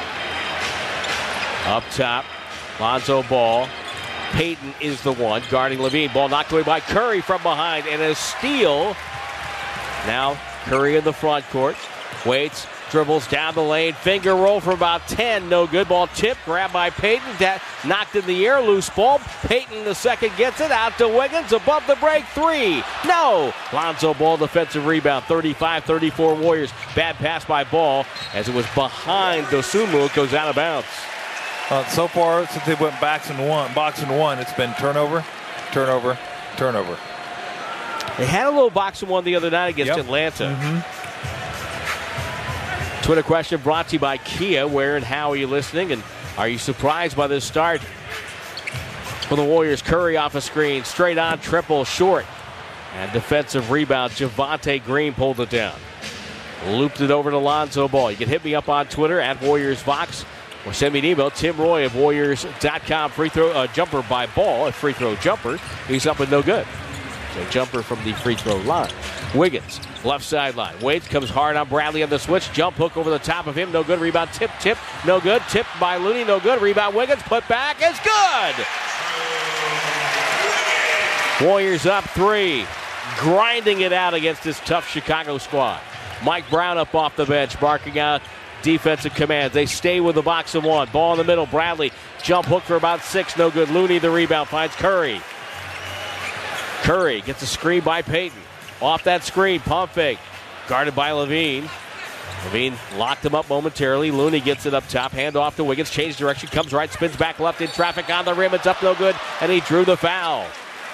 [SPEAKER 9] Up top, Lonzo Ball. Payton is the one guarding LaVine. Ball knocked away by Curry from behind, and a steal. Now Curry in the front court. Waits, dribbles down the lane, finger roll for about 10, no good. Ball tipped, grabbed by Payton, that knocked in the air, loose ball. Payton the second gets it out to Wiggins, above the break, 3. No! Lonzo Ball defensive rebound, 35-34 Warriors. Bad pass by Ball as it was behind Dosunmu. It goes out of bounds.
[SPEAKER 11] So far, since they went box and one, it's been turnover, turnover, turnover.
[SPEAKER 9] They had a little box and one the other night against Atlanta.
[SPEAKER 11] Mm-hmm.
[SPEAKER 9] Twitter question brought to you by Kia. Where and how are you listening? And are you surprised by this start for the Warriors? Curry off a screen, straight on, triple, short. And defensive rebound, Javonte Green pulled it down. Looped it over to Lonzo Ball. You can hit me up on Twitter at WarriorsVox or send me an email, Tim Roy of Warriors.com. Free throw jumper by Ball, a free throw jumper. He's up and no good. So jumper from the free throw line. Wiggins, left sideline. Waits, comes hard on Bradley on the switch. Jump hook over the top of him. No good. Rebound, tip, no good. Tipped by Looney, no good. Rebound, Wiggins, put back, is good. Warriors up 3. Grinding it out against this tough Chicago squad. Mike Brown up off the bench, barking out defensive commands. They stay with the box and one. Ball in the middle. Bradley, jump hook for about 6, no good. Looney, the rebound, finds Curry. Curry gets a screen by Payton. Off that screen, pump fake. Guarded by Levine. Levine locked him up momentarily. Looney gets it up top. Hand off to Wiggins. Change direction. Comes right. Spins back left in traffic on the rim. It's up no good. And he drew the foul.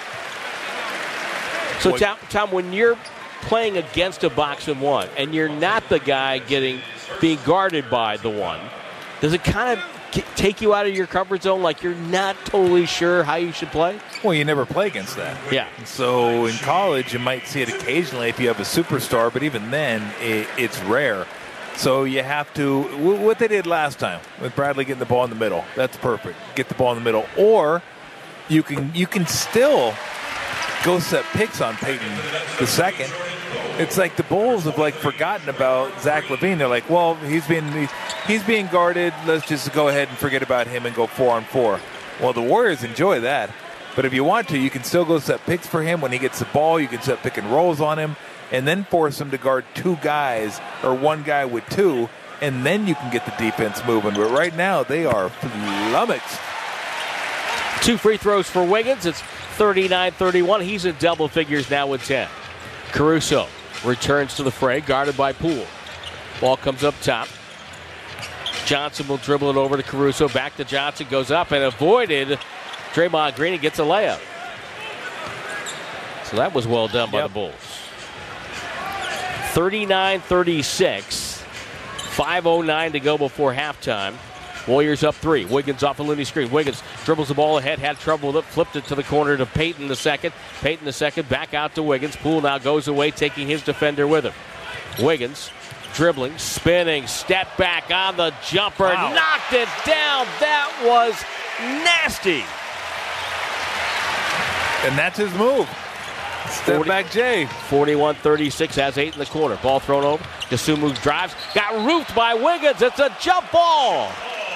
[SPEAKER 9] So, Tom, when you're playing against a box and one and you're not the guy being guarded by the one, does it kind of take you out of your comfort zone, like you're not totally sure how you should play?
[SPEAKER 11] Well, you never play against that.
[SPEAKER 9] Yeah.
[SPEAKER 11] So in college, you might see it occasionally if you have a superstar, but even then, it's rare. So you have to, what they did last time with Bradley getting the ball in the middle, that's perfect. Get the ball in the middle. Or you can still go set picks on Peyton the second. It's like the Bulls have forgotten about Zach LaVine. They're like, well, he's being guarded. Let's just go ahead and forget about him and go 4-on-4. Well, the Warriors enjoy that. But if you want to, you can still go set picks for him. When he gets the ball, you can set pick and rolls on him and then force him to guard two guys or one guy with two, and then you can get the defense moving. But right now, they are flummoxed.
[SPEAKER 9] 2 free throws for Wiggins. It's 39-31. He's in double figures now with 10. Caruso returns to the fray, guarded by Poole. Ball comes up top. Johnson will dribble it over to Caruso. Back to Johnson. Goes up and avoided Draymond Green and gets a layup. So that was well done by the Bulls. 39-36. 5:09 to go before halftime. Warriors up 3. Wiggins off a Looney screen. Wiggins dribbles the ball ahead, had trouble with it, flipped it to the corner to Peyton the second. Peyton the second, back out to Wiggins. Poole now goes away, taking his defender with him. Wiggins dribbling, spinning, step back on the jumper, knocked it down. That was nasty.
[SPEAKER 11] And that's his move. Step back Jay.
[SPEAKER 9] 41-36, has 8 in the corner. Ball thrown over. Dosunmu drives, got roofed by Wiggins. It's a jump ball.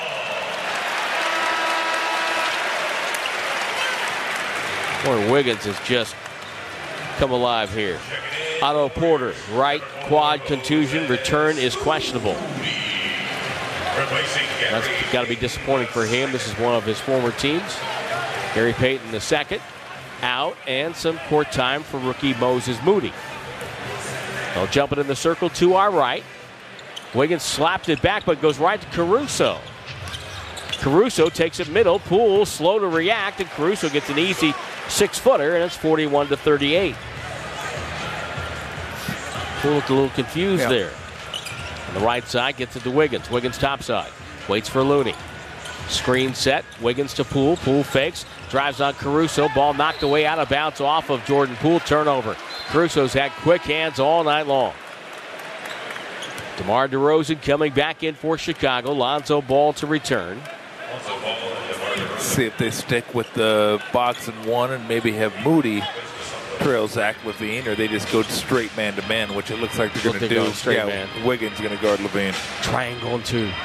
[SPEAKER 9] Boy, Wiggins has just come alive here. Otto Porter, right quad contusion. Return is questionable. That's got to be disappointing for him. This is one of his former teams. Gary Payton the second out, and some court time for rookie Moses Moody. They'll jump it in the circle to our right. Wiggins slapped it back, but goes right to Caruso. Caruso takes it middle. Poole slow to react, and Caruso gets an easy 6-footer, and it's 41-38. Poole looked a little confused there. On the right side, gets it to Wiggins. Wiggins top side. Waits for Looney. Screen set. Wiggins to Poole. Poole fakes. Drives on Caruso. Ball knocked away out of bounds off of Jordan Poole. Turnover. Caruso's had quick hands all night long. DeMar DeRozan coming back in for Chicago. Lonzo Ball to return.
[SPEAKER 11] See if they stick with the box and one and maybe have Moody trail Zach LaVine, or they just go straight man-to-man, which it looks like they're going to do.
[SPEAKER 9] Straight man.
[SPEAKER 11] Wiggins going to guard LaVine.
[SPEAKER 9] Triangle and 2.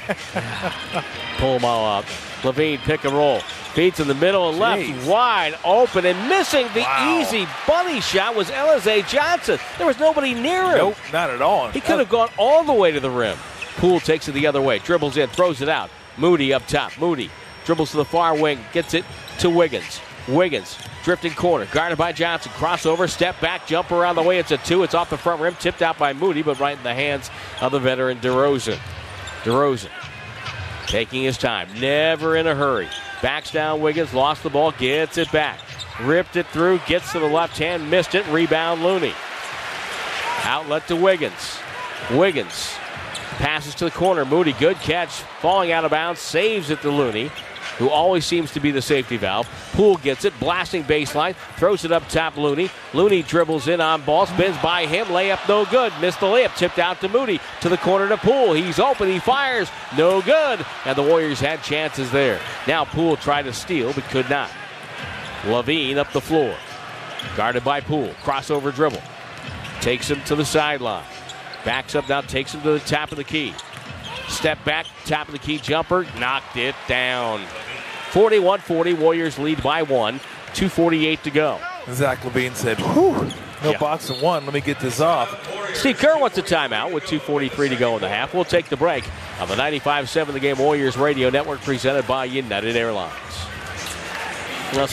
[SPEAKER 9] Pull them all up. LaVine pick and roll. Feeds in the middle and left, wide open, and missing the easy bunny shot was Alize Johnson. There was nobody near him.
[SPEAKER 11] Nope, not at all.
[SPEAKER 9] He could have gone all the way to the rim. Poole takes it the other way, dribbles in, throws it out. Moody up top. Moody dribbles to the far wing, gets it to Wiggins. Wiggins, drifting corner, guarded by Johnson. Crossover, step back, jump around the way. It's a 2. It's off the front rim, tipped out by Moody, but right in the hands of the veteran DeRozan. DeRozan taking his time, never in a hurry. Backs down Wiggins, lost the ball, gets it back. Ripped it through, gets to the left hand, missed it, rebound Looney. Outlet to Wiggins. Wiggins passes to the corner. Moody, good catch, falling out of bounds, saves it to Looney, who always seems to be the safety valve. Poole gets it, blasting baseline, throws it up top Looney. Looney dribbles in on ball, spins by him, layup no good. Missed the layup, tipped out to Moody, to the corner to Poole. He's open, he fires, no good. And the Warriors had chances there. Now Poole tried to steal, but could not. LaVine up the floor, guarded by Poole. Crossover dribble, takes him to the sideline. Backs up now, takes him to the top of the key. Step back, top of the key jumper, knocked it down. 41-40, Warriors lead by 1. 2:48 to go.
[SPEAKER 11] Zach LaVine said, whew, no box of one, let me get this off.
[SPEAKER 9] Steve Kerr wants a timeout with 2:43 to go in the half. We'll take the break on the 95.7 The Game Warriors Radio Network, presented by United Airlines. Well, Steve,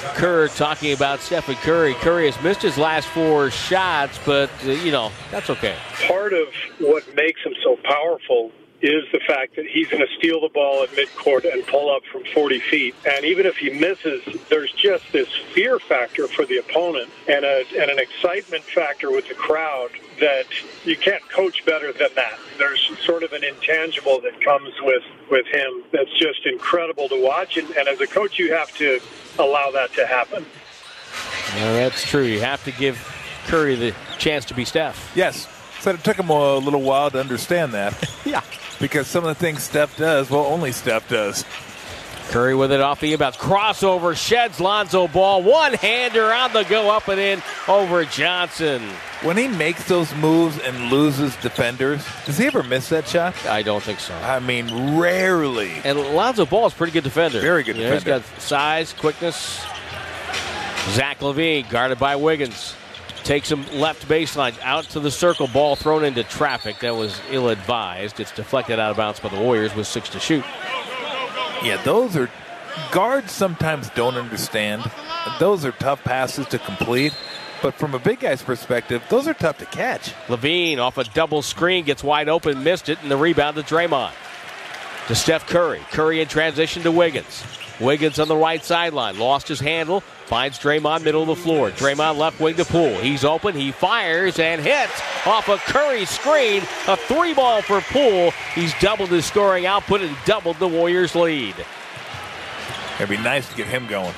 [SPEAKER 9] Kerr talking about Stephen Curry. Curry has missed his last 4 shots, but, that's okay.
[SPEAKER 13] Part of what makes him so powerful is the fact that he's going to steal the ball at midcourt and pull up from 40 feet. And even if he misses, there's just this fear factor for the opponent and an excitement factor with the crowd that you can't coach better than that. There's sort of an intangible that comes with him that's just incredible to watch. And as a coach, you have to allow that to happen.
[SPEAKER 9] Yeah, that's true. You have to give Curry the chance to be Steph.
[SPEAKER 11] Yes. So it took him a little while to understand that.
[SPEAKER 9] Yeah.
[SPEAKER 11] Because some of the things Steph does, well, only Steph does.
[SPEAKER 9] Curry with it off the inbound. Crossover, sheds Lonzo Ball. One-hander on the go, up and in over Johnson.
[SPEAKER 11] When he makes those moves and loses defenders, does he ever miss that shot?
[SPEAKER 9] I don't think so.
[SPEAKER 11] I mean, rarely.
[SPEAKER 9] And Lonzo Ball is a pretty good defender.
[SPEAKER 11] Very good defender.
[SPEAKER 9] He's got size, quickness. Zach LaVine guarded by Wiggins. Takes him left baseline out to the circle. Ball thrown into traffic. That was ill-advised. It's deflected out of bounds by the Warriors with 6 to shoot.
[SPEAKER 11] Yeah, those are guards sometimes don't understand. Those are tough passes to complete. But from a big guy's perspective, those are tough to catch.
[SPEAKER 9] LaVine off a double screen, gets wide open, missed it, and the rebound to Draymond. To Steph Curry. Curry in transition to Wiggins. Wiggins on the right sideline. Lost his handle. Finds Draymond middle of the floor. Draymond left wing to Poole. He's open. He fires and hits off a Curry screen. A 3-ball for Poole. He's doubled his scoring output and doubled the Warriors' lead.
[SPEAKER 11] It'd be nice to get him going.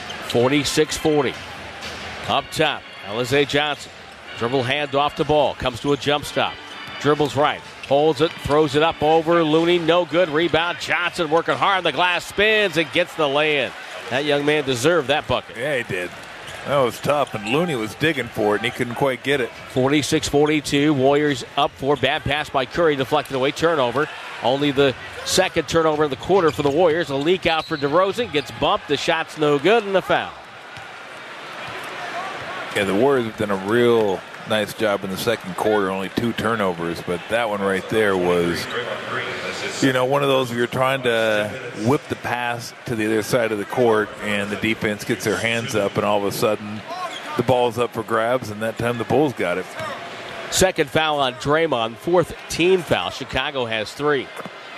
[SPEAKER 9] 46-40. Up top, Alize Johnson. Dribble hand off the ball. Comes to a jump stop. Dribbles right. Holds it, throws it up over Looney. No good. Rebound. Johnson working hard. The glass spins and gets the lay-in. That young man deserved that bucket.
[SPEAKER 11] Yeah, he did. That was tough, and Looney was digging for it, and he couldn't quite get it.
[SPEAKER 9] 46-42. Warriors up 4. Bad pass by Curry, deflected away. Turnover. Only the second turnover in the quarter for the Warriors. A leak out for DeRozan. Gets bumped. The shot's no good, and the foul.
[SPEAKER 11] Yeah, the Warriors have done a real nice job in the second quarter. Only 2 turnovers, but that one right there was, one of those where you're trying to whip the pass to the other side of the court, and the defense gets their hands up, and all of a sudden the ball's up for grabs, and that time the Bulls got it.
[SPEAKER 9] Second foul on Draymond, 4th team foul. Chicago has 3.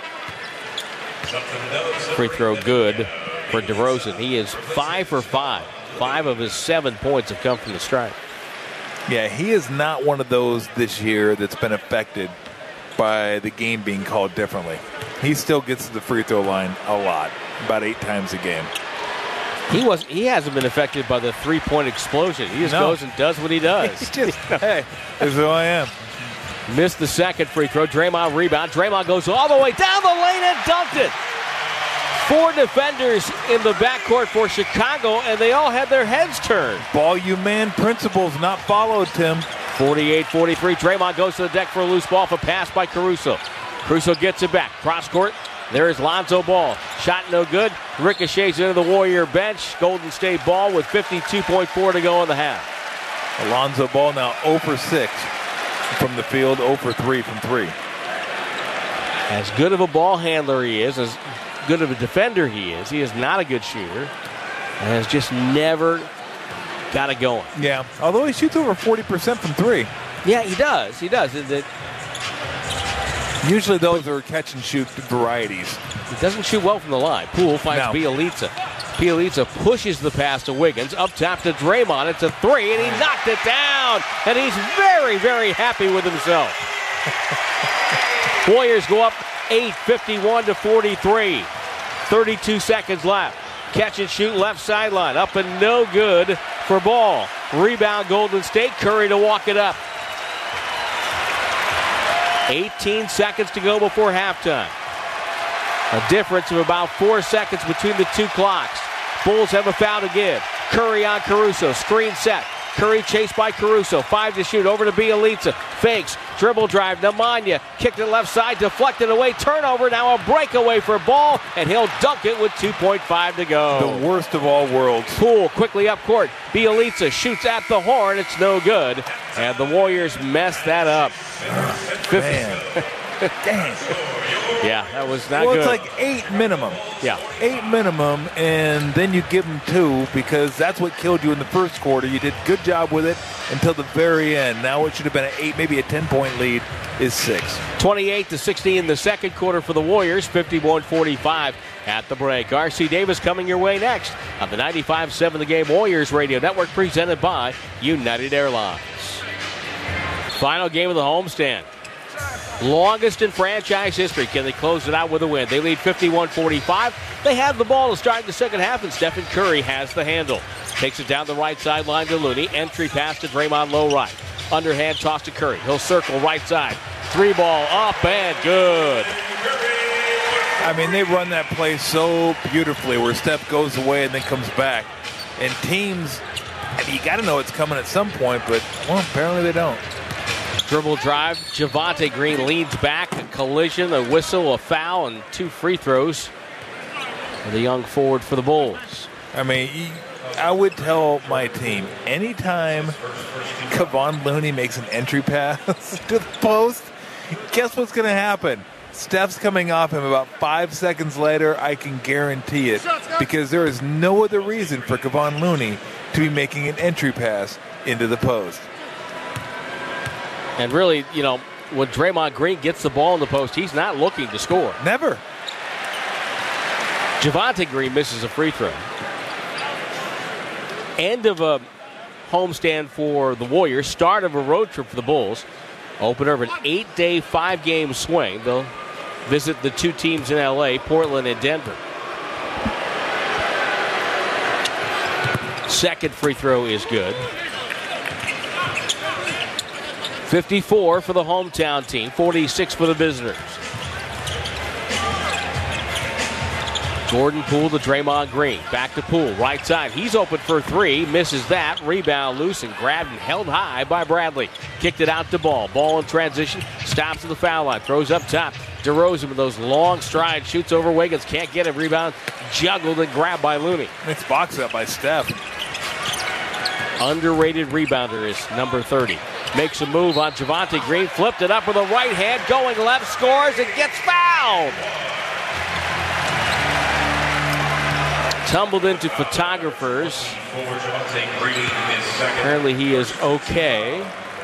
[SPEAKER 9] Free throw good for DeRozan. He is 5 for 5. 5 of his 7 points have come from the stripe.
[SPEAKER 11] Yeah, he is not one of those this year that's been affected by the game being called differently. He still gets to the free throw line a lot, about 8 times a game.
[SPEAKER 9] He hasn't been affected by the 3-point explosion. He just goes and does what he does.
[SPEAKER 11] Hey, this is who I am.
[SPEAKER 9] Missed the second free throw. Draymond rebound. Draymond goes all the way down the lane and dunked it. 4 defenders in the backcourt for Chicago, and they all had their heads turned.
[SPEAKER 11] Ball you man principles not followed, Tim.
[SPEAKER 9] 48-43. Draymond goes to the deck for a loose ball. For pass by Caruso. Caruso gets it back. Cross court. There's Lonzo Ball. Shot no good. Ricochets into the Warrior bench. Golden State Ball with 52.4 to go in the half.
[SPEAKER 11] Lonzo Ball now 0 for 6 from the field, 0 for 3 from 3.
[SPEAKER 9] As good of a ball handler he is, as good of a defender he is not a good shooter and has just never got it going.
[SPEAKER 11] Yeah, although he shoots over 40% from 3.
[SPEAKER 9] Yeah, he does.
[SPEAKER 11] Usually those are catch and shoot varieties.
[SPEAKER 9] He doesn't shoot well from the line. Poole finds Bjelica. Bjelica pushes the pass to Wiggins. Up top to Draymond. It's a 3, and he knocked it down. And he's very, very happy with himself. Warriors go up 8, 51-43. 32 seconds left. Catch and shoot left sideline. Up and no good for Ball. Rebound Golden State. Curry to walk it up. 18 seconds to go before halftime. A difference of about 4 seconds between the 2 clocks. Bulls have a foul to give. Curry on Caruso. Screen set. Curry chased by Caruso. 5 to shoot. Over to Bjelica. Fakes. Dribble drive. Nemanja kicked it left side. Deflected away. Turnover. Now a breakaway for Ball. And he'll dunk it with 2.5 to go.
[SPEAKER 11] The worst of all worlds.
[SPEAKER 9] Poole quickly up court. Bjelica shoots at the horn. It's no good. And the Warriors mess that up.
[SPEAKER 11] Man. Dang.
[SPEAKER 9] Yeah, that was not
[SPEAKER 11] well,
[SPEAKER 9] good.
[SPEAKER 11] Well, it's like 8 minimum.
[SPEAKER 9] Yeah.
[SPEAKER 11] 8 minimum, and then you give them 2 because that's what killed you in the first quarter. You did a good job with it until the very end. Now it should have been an 8, maybe a 10-point lead is 6.
[SPEAKER 9] 28-16 in the second quarter for the Warriors, 51-45 at the break. R.C. Davis coming your way next on the 95.7 The Game Warriors Radio Network, presented by United Airlines. Final game of the homestand. Longest in franchise history. Can they close it out with a win? They lead 51-45. They have the ball to start the second half, and Stephen Curry has the handle. Takes it down the right sideline to Looney. Entry pass to Draymond low right. Underhand toss to Curry. He'll circle right side. 3-ball up and good.
[SPEAKER 11] I mean, they run that play so beautifully where Steph goes away and then comes back. And teams, I mean, you got to know it's coming at some point, but, well, apparently they don't.
[SPEAKER 9] Dribble drive. Javonte Green leans back. A collision, a whistle, a foul, and 2 free throws for the young forward for the Bulls.
[SPEAKER 11] I mean, I would tell my team, anytime Kevon Looney makes an entry pass to the post, guess what's going to happen? Steph's coming off him about 5 seconds later. I can guarantee it, because there is no other reason for Kevon Looney to be making an entry pass into the post.
[SPEAKER 9] And really, you know, when Draymond Green gets the ball in the post, he's not looking to score.
[SPEAKER 11] Never.
[SPEAKER 9] Javonte Green misses a free throw. End of a homestand for the Warriors. Start of a road trip for the Bulls. Opener of an 8-day, 5-game swing. They'll visit the 2 teams in L.A., Portland and Denver. Second free throw is good. 54 for the hometown team, 46 for the visitors. Jordan Poole to Draymond Green. Back to Poole, right side. He's open for 3, misses that. Rebound loose and grabbed and held high by Bradley. Kicked it out to Ball. Ball in transition, stops at the foul line, throws up top. DeRozan with those long strides, shoots over Wiggins, can't get it. Rebound, juggled and grabbed by Looney.
[SPEAKER 11] Next box up by Steph.
[SPEAKER 9] Underrated rebounder is number 30. Makes a move on Javonte Green, flipped it up with a right hand, going left, scores, and gets fouled. Tumbled into photographers. Apparently he is okay.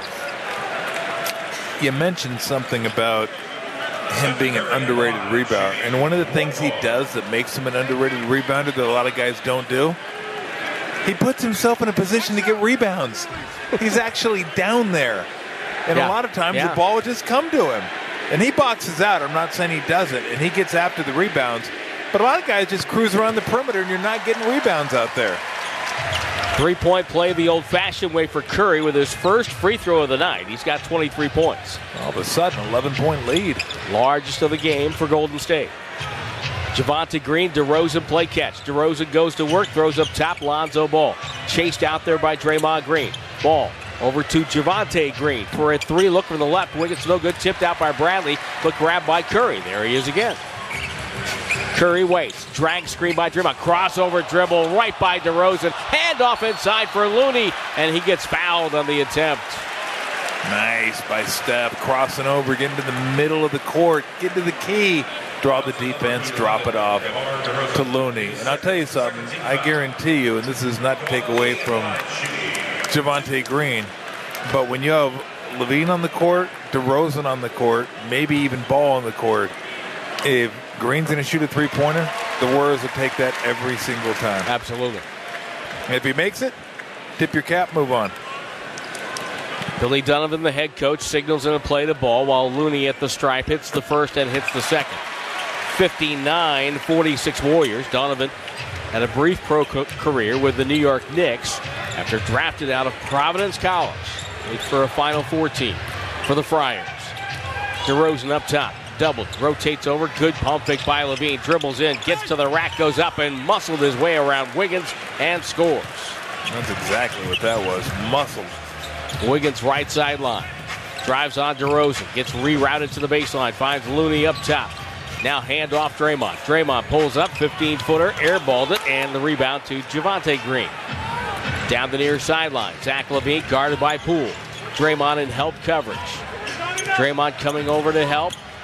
[SPEAKER 11] You mentioned something about him being an underrated rebounder, and one of the things he does that makes him an underrated rebounder that a lot of guys don't do, he puts himself in a position to get rebounds. He's actually down there. And a lot of times the ball would just come to him. And he boxes out. I'm not saying he doesn't. And he gets after the rebounds. But a lot of guys just cruise around the perimeter and you're not getting rebounds out there.
[SPEAKER 9] 3-point play the old-fashioned way for Curry with his first free throw of the night. He's got 23 points.
[SPEAKER 11] All of a sudden, 11-point lead.
[SPEAKER 9] Largest of the game for Golden State. Javonte Green, DeRozan play catch. DeRozan goes to work, throws up top, Lonzo Ball. Chased out there by Draymond Green. Ball over to Javonte Green for a 3. Look from the left. Wiggins no good. Tipped out by Bradley, but grabbed by Curry. There he is again. Curry waits. Drag screen by Draymond. Crossover dribble right by DeRozan. Handoff inside for Looney, and he gets fouled on the attempt.
[SPEAKER 11] Nice by Steph. Crossing over, getting to the middle of the court. Get to the key. Draw the defense, drop it off to Looney. And I'll tell you something, I guarantee you, and this is not to take away from Javonte Green, but when you have Levine on the court, DeRozan on the court, maybe even Ball on the court, if Green's going to shoot a 3-pointer, the Warriors will take that every single time.
[SPEAKER 9] Absolutely.
[SPEAKER 11] If he makes it, tip your cap, move on.
[SPEAKER 9] Billy Donovan, the head coach, signals in a play to Ball while Looney at the stripe hits the first and hits the second. 59-46 Warriors. Donovan had a brief pro career with the New York Knicks after drafted out of Providence College. Waits for a Final Four team for the Friars. DeRozan up top. Doubled. Rotates over. Good pump fake by Levine. Dribbles in. Gets to the rack. Goes up and muscled his way around Wiggins and scores.
[SPEAKER 11] That's exactly what that was. Muscled.
[SPEAKER 9] Wiggins right sideline. Drives on DeRozan. Gets rerouted to the baseline. Finds Looney up top. Now hand off Draymond. Draymond pulls up. 15-footer. Airballed it. And the rebound to Javonte Green. Down the near sideline. Zach LaVine guarded by Poole. Draymond in help coverage. Draymond coming over to help.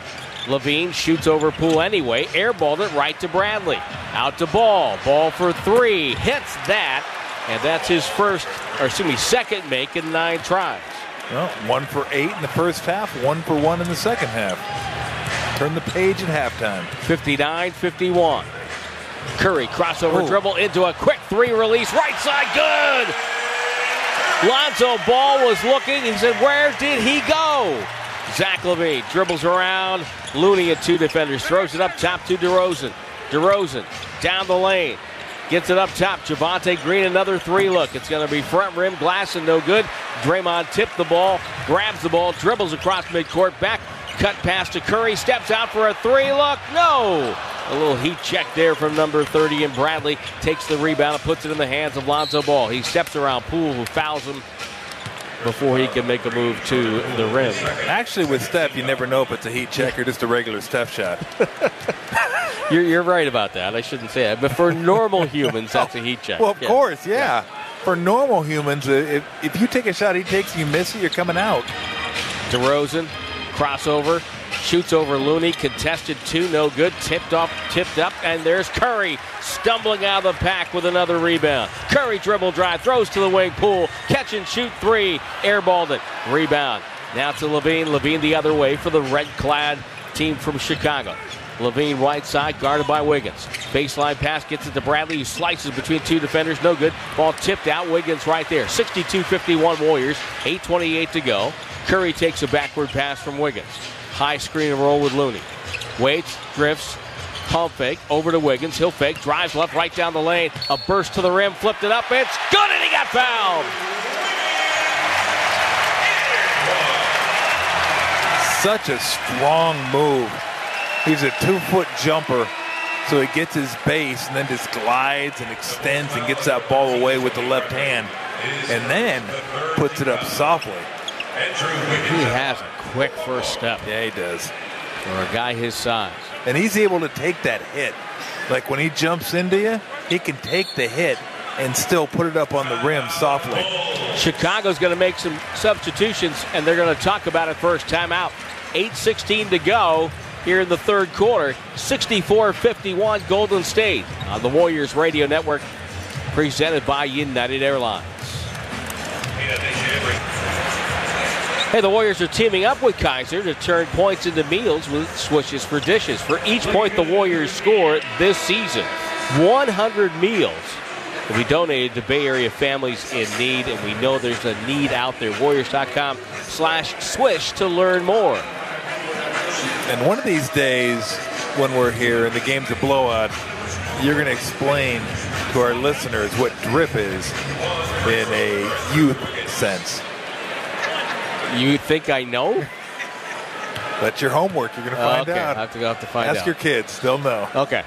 [SPEAKER 9] Levine shoots over Poole anyway. Airballed it right to Bradley. Out to Ball. Ball for three. Hits that. And that's his second make in 9 tries.
[SPEAKER 11] Well, 1 for 8 in the first half, 1 for 1 in the second half. Turn the page at halftime.
[SPEAKER 9] 59-51. Curry crossover dribble into a quick 3 release. Right side, good! Lonzo Ball was looking. He said, where did he go? Zach LaVine dribbles around. Looney and 2 defenders. Throws it up top to DeRozan. DeRozan down the lane. Gets it up top. Javonte Green, another 3 look. It's going to be front rim glass and no good. Draymond tipped the ball, grabs the ball, dribbles across midcourt, back, cut pass to Curry, steps out for a 3 look. No! A little heat check there from number 30, and Bradley takes the rebound and puts it in the hands of Lonzo Ball. He steps around Poole, who fouls him before he can make a move to the rim.
[SPEAKER 11] Actually, with Steph, you never know if it's a heat check or just a regular Steph shot.
[SPEAKER 9] You're right about that. I shouldn't say that. But for normal humans, that's a heat check.
[SPEAKER 11] Well, of course, yeah. For normal humans, if you take a shot he takes, you miss it, you're coming out.
[SPEAKER 9] DeRozan, crossover, shoots over Looney, contested 2, no good, tipped up, and there's Curry stumbling out of the pack with another rebound. Curry dribble drive, throws to the wing, Poole, catch and shoot 3, airballed it, rebound. Now to Levine, Levine the other way for the red-clad team from Chicago. Levine right side, guarded by Wiggins. Baseline pass, gets it to Bradley, who slices between 2 defenders, no good. Ball tipped out, Wiggins right there. 62-51 Warriors, 8:28 to go. Curry takes a backward pass from Wiggins. High screen and roll with Looney. Waits, drifts, pump fake, over to Wiggins. He'll fake, drives left, right down the lane. A burst to the rim, flipped it up, it's good, and he got fouled!
[SPEAKER 11] Such a strong move. He's a 2-foot jumper, so he gets his base and then just glides and extends and gets that ball away with the left hand and then puts it up softly.
[SPEAKER 9] He has a quick first step.
[SPEAKER 11] Yeah, he does.
[SPEAKER 9] For a guy his size.
[SPEAKER 11] And he's able to take that hit. Like when he jumps into you, he can take the hit and still put it up on the rim softly.
[SPEAKER 9] Chicago's going to make some substitutions, and they're going to talk about it first. Timeout. 8:16 to go here in the third quarter. 64-51 Golden State on the Warriors Radio Network, presented by United Airlines. Hey, the Warriors are teaming up with Kaiser to turn points into meals with Swishes for Dishes. For each point the Warriors score this season, 100 meals will be donated to Bay Area families in need, and we know there's a need out there. Warriors.com/swish to learn more.
[SPEAKER 11] And one of these days when we're here and the game's a blowout, you're going to explain to our listeners what drip is in a youth sense.
[SPEAKER 9] You think I know?
[SPEAKER 11] That's your homework. You're going to find out.
[SPEAKER 9] I have to find out.
[SPEAKER 11] Ask your kids. They'll know.
[SPEAKER 9] Okay.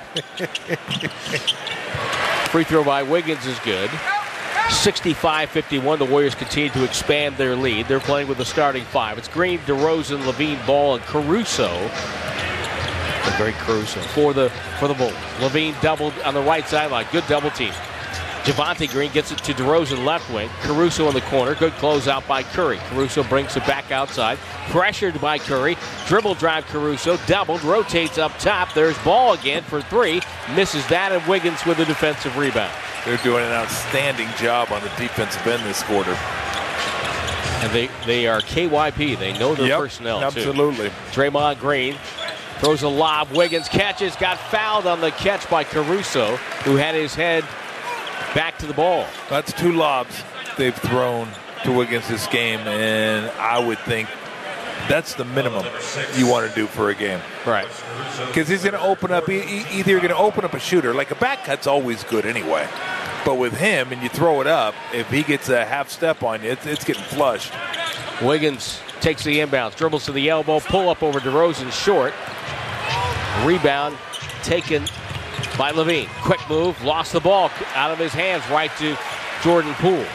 [SPEAKER 9] Free throw by Wiggins is good. 65-51. The Warriors continue to expand their lead. They're playing with the starting 5. It's Green, DeRozan, Levine, Ball, and Caruso. Very Caruso for the Bulls. Levine doubled on the right sideline. Good double team. Javonte Green gets it to DeRozan left wing. Caruso in the corner. Good closeout by Curry. Caruso brings it back outside. Pressured by Curry. Dribble drive Caruso. Doubled. Rotates up top. There's Ball again for 3. Misses that, and Wiggins with a defensive rebound.
[SPEAKER 11] They're doing an outstanding job on the defensive end this quarter.
[SPEAKER 9] And they are KYP. They know their personnel,
[SPEAKER 11] absolutely.
[SPEAKER 9] Too. Draymond Green throws a lob. Wiggins catches. Got fouled on the catch by Caruso, who had his head back to the ball.
[SPEAKER 11] That's 2 lobs they've thrown to Wiggins this game, and I would think that's the minimum you want to do for a game.
[SPEAKER 9] Right.
[SPEAKER 11] Because he's going to open up, either you're going to open up a shooter, like a back cut's always good anyway. But with him, and you throw it up, if he gets a half step on you, it's getting flushed.
[SPEAKER 9] Wiggins takes the inbounds, dribbles to the elbow, pull up over DeRozan short. Rebound taken by Levine. Quick move, lost the ball out of his hands, right to Jordan Poole.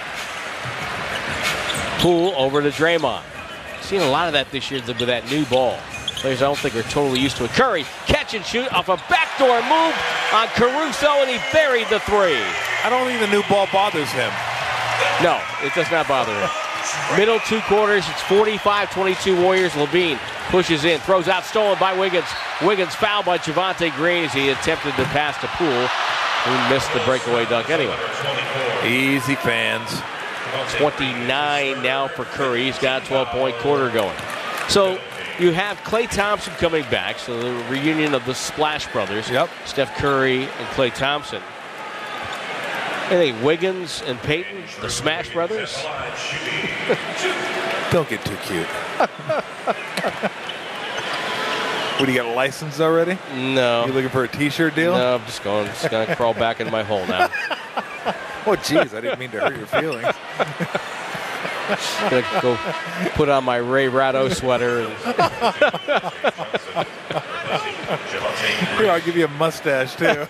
[SPEAKER 9] Poole over to Draymond. Seen a lot of that this year with that new ball. Players I don't think are totally used to it. Curry, catch and shoot off a backdoor move on Caruso, and he buried the 3.
[SPEAKER 11] I don't think the new ball bothers him.
[SPEAKER 9] No, it does not bother him. Middle 2 quarters, it's 45-22 Warriors. Levine pushes in, throws out, stolen by Wiggins. Wiggins fouled by Javonte Green as he attempted to pass to Poole, who missed the breakaway dunk anyway.
[SPEAKER 11] Easy, fans.
[SPEAKER 9] 29 now for Curry. He's got a 12-point quarter going. So you have Klay Thompson coming back, so the reunion of the Splash Brothers.
[SPEAKER 11] Yep.
[SPEAKER 9] Steph Curry and Klay Thompson. I think Wiggins and Peyton, the Smash Brothers.
[SPEAKER 11] Don't get too cute. What, do you got a license already?
[SPEAKER 9] No.
[SPEAKER 11] You looking for a T-shirt deal?
[SPEAKER 9] No, I'm just gonna crawl back into my hole now.
[SPEAKER 11] Oh, geez, I didn't mean to hurt your feelings.
[SPEAKER 9] Gonna go put on my Ray Ratto sweater.
[SPEAKER 11] Here, I'll give you a mustache too.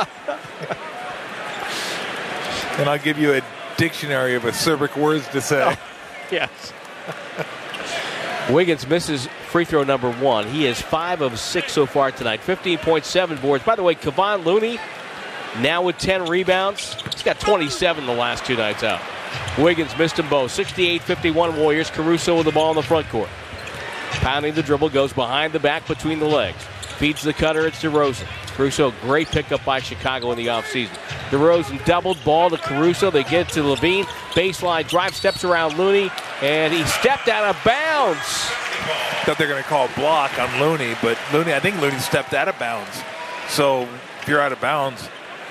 [SPEAKER 11] And I'll give you a dictionary of acerbic words to say.
[SPEAKER 9] Oh, yes. Wiggins misses free throw number 1. He is 5 of 6 so far tonight. 15.7 boards. By the way, Kevon Looney now with 10 rebounds. He's got 27 the last 2 nights out. Wiggins missed them both. 68-51 Warriors. Caruso with the ball in the front court. Pounding the dribble, goes behind the back between the legs. Feeds the cutter, it's DeRozan. Caruso, great pickup by Chicago in the offseason. DeRozan doubled ball to Caruso. They get to Levine. Baseline drive, steps around Looney, and he stepped out of bounds.
[SPEAKER 11] Thought they're going to call a block on Looney, but I think Looney stepped out of bounds. So if you're out of bounds,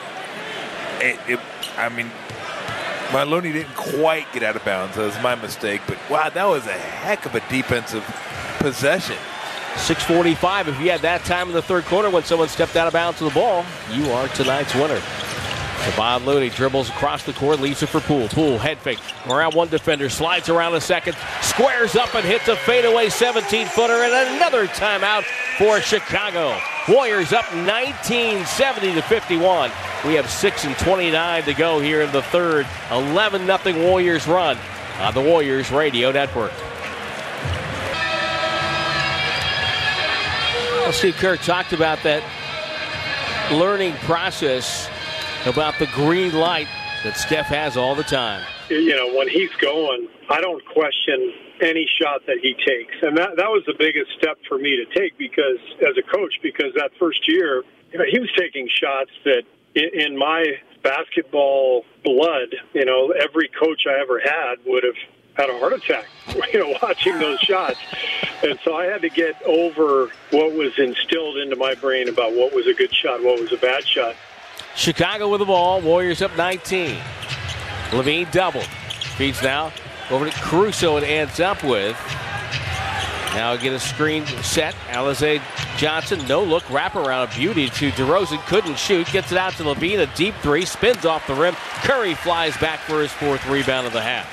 [SPEAKER 11] my Looney didn't quite get out of bounds. That was my mistake. But, wow, that was a heck of a defensive possession.
[SPEAKER 9] 6:45. If you had that time in the third quarter when someone stepped out of bounds to the ball, you are tonight's winner. Kevon Looney dribbles across the court, leaves it for Poole. Poole head fake around one defender, slides around a second, squares up and hits a fadeaway 17-footer, and another timeout for Chicago. Warriors up 19, 70-51. We have 6:29 to go here in the third. 11-0 Warriors run on the Warriors Radio Network. Well, Steve Kerr talked about that learning process, about the green light that Steph has all the time.
[SPEAKER 13] You know, when he's going, I don't question any shot that he takes. And that was the biggest step for me to take because as a coach, because that first year, you know, he was taking shots that in my basketball blood, you know, every coach I ever had would have had a heart attack, you know, watching those shots. And so I had to get over what was instilled into my brain about what was a good shot, what was a bad shot.
[SPEAKER 9] Chicago with the ball. Warriors up 19. Levine doubled. Feeds now over to Caruso and ends up with. Now get a screen set. Alize Johnson, no look, wraparound, a beauty to DeRozan. Couldn't shoot. Gets it out to Levine. A deep three. Spins off the rim. Curry flies back for his 4th rebound of the half.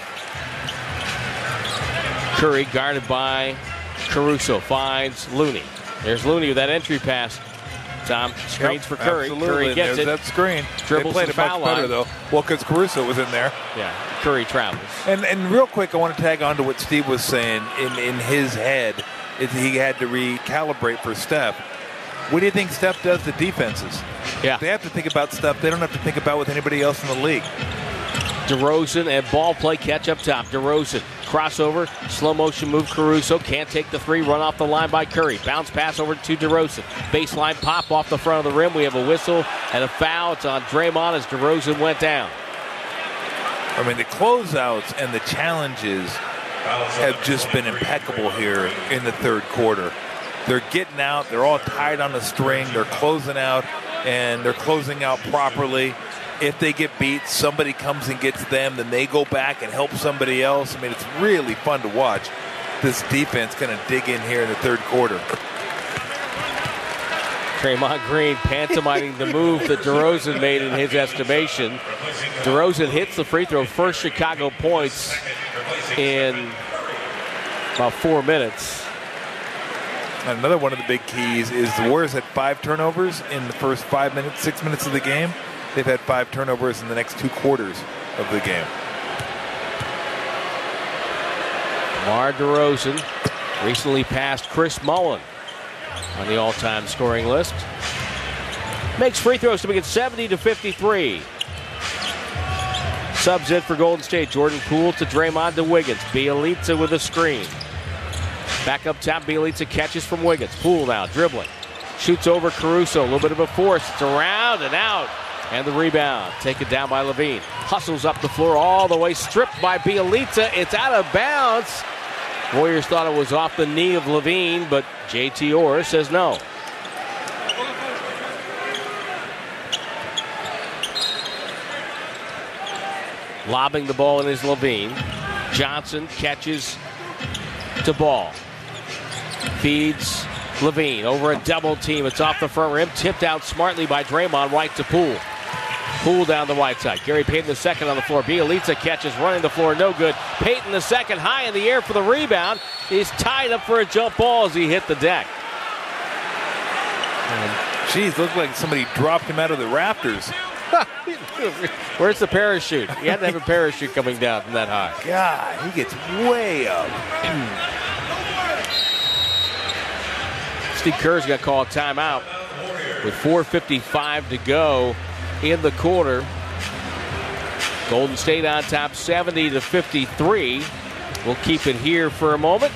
[SPEAKER 9] Curry guarded by Caruso. Finds Looney. There's Looney with that entry pass. Tom screens for Curry.
[SPEAKER 11] Absolutely.
[SPEAKER 9] Curry gets
[SPEAKER 11] There's
[SPEAKER 9] it.
[SPEAKER 11] that screen.
[SPEAKER 9] Dribbles
[SPEAKER 11] they played
[SPEAKER 9] the
[SPEAKER 11] it much
[SPEAKER 9] foul
[SPEAKER 11] better,
[SPEAKER 9] line.
[SPEAKER 11] though. Well, because Caruso was in there.
[SPEAKER 9] Yeah, Curry travels.
[SPEAKER 11] And real quick, I want to tag on to what Steve was saying. In his head, he had to recalibrate for Steph. What do you think Steph does to defenses?
[SPEAKER 9] Yeah.
[SPEAKER 11] They have to think about stuff they don't have to think about with anybody else in the league.
[SPEAKER 9] DeRozan and ball play catch up top. DeRozan crossover, slow motion move. Caruso can't take the three. Run off the line by Curry. Bounce pass over to DeRozan. Baseline pop off the front of the rim. We have a whistle and a foul. It's on Draymond as DeRozan went down.
[SPEAKER 11] I mean, the closeouts and the challenges have just been impeccable here in the third quarter. They're getting out. They're all tied on the string. They're closing out, and they're closing out properly. If they get beat, somebody comes and gets them, then they go back and help somebody else. I mean, it's really fun to watch this defense kind of dig in here in the third quarter.
[SPEAKER 9] Draymond Green pantomiming the move that DeRozan made in his estimation. DeRozan hits the free throw, first Chicago points in about 4 minutes.
[SPEAKER 11] Another one of the big keys is the Warriors had 5 turnovers in the first 5 minutes, 6 minutes of the game. They've had 5 turnovers in the next 2 quarters of the game.
[SPEAKER 9] DeMar DeRozan recently passed Chris Mullin on the all-time scoring list. Makes free throws to make it 70-53. Subs in for Golden State. Jordan Poole to Draymond to Wiggins. Bjelica with a screen. Back up top, Bjelica catches from Wiggins. Poole now dribbling. Shoots over Caruso. A little bit of a force. It's around and out. And the rebound. Taken down by Levine. Hustles up the floor all the way. Stripped by Bjelica. It's out of bounds. Warriors thought it was off the knee of Levine, but JT Orr says no. Lobbing the ball in is Levine. Johnson catches to Ball. Feeds Levine over a double team. It's off the front rim. Tipped out smartly by Draymond. White to Poole. Poole down the right side. Gary Payton II on the floor. Bjelica catches, running the floor, no good. Payton II high in the air for the rebound. He's tied up for a jump ball as he hit the deck.
[SPEAKER 11] Geez, looked like somebody dropped him out of the rafters.
[SPEAKER 9] Where's the parachute? He had to have a parachute coming down from that high.
[SPEAKER 11] God, he gets way up.
[SPEAKER 9] Steve Kerr's going to call a timeout with 4:55 to go in the quarter. Golden State on top 70-53. We'll keep it here for a moment.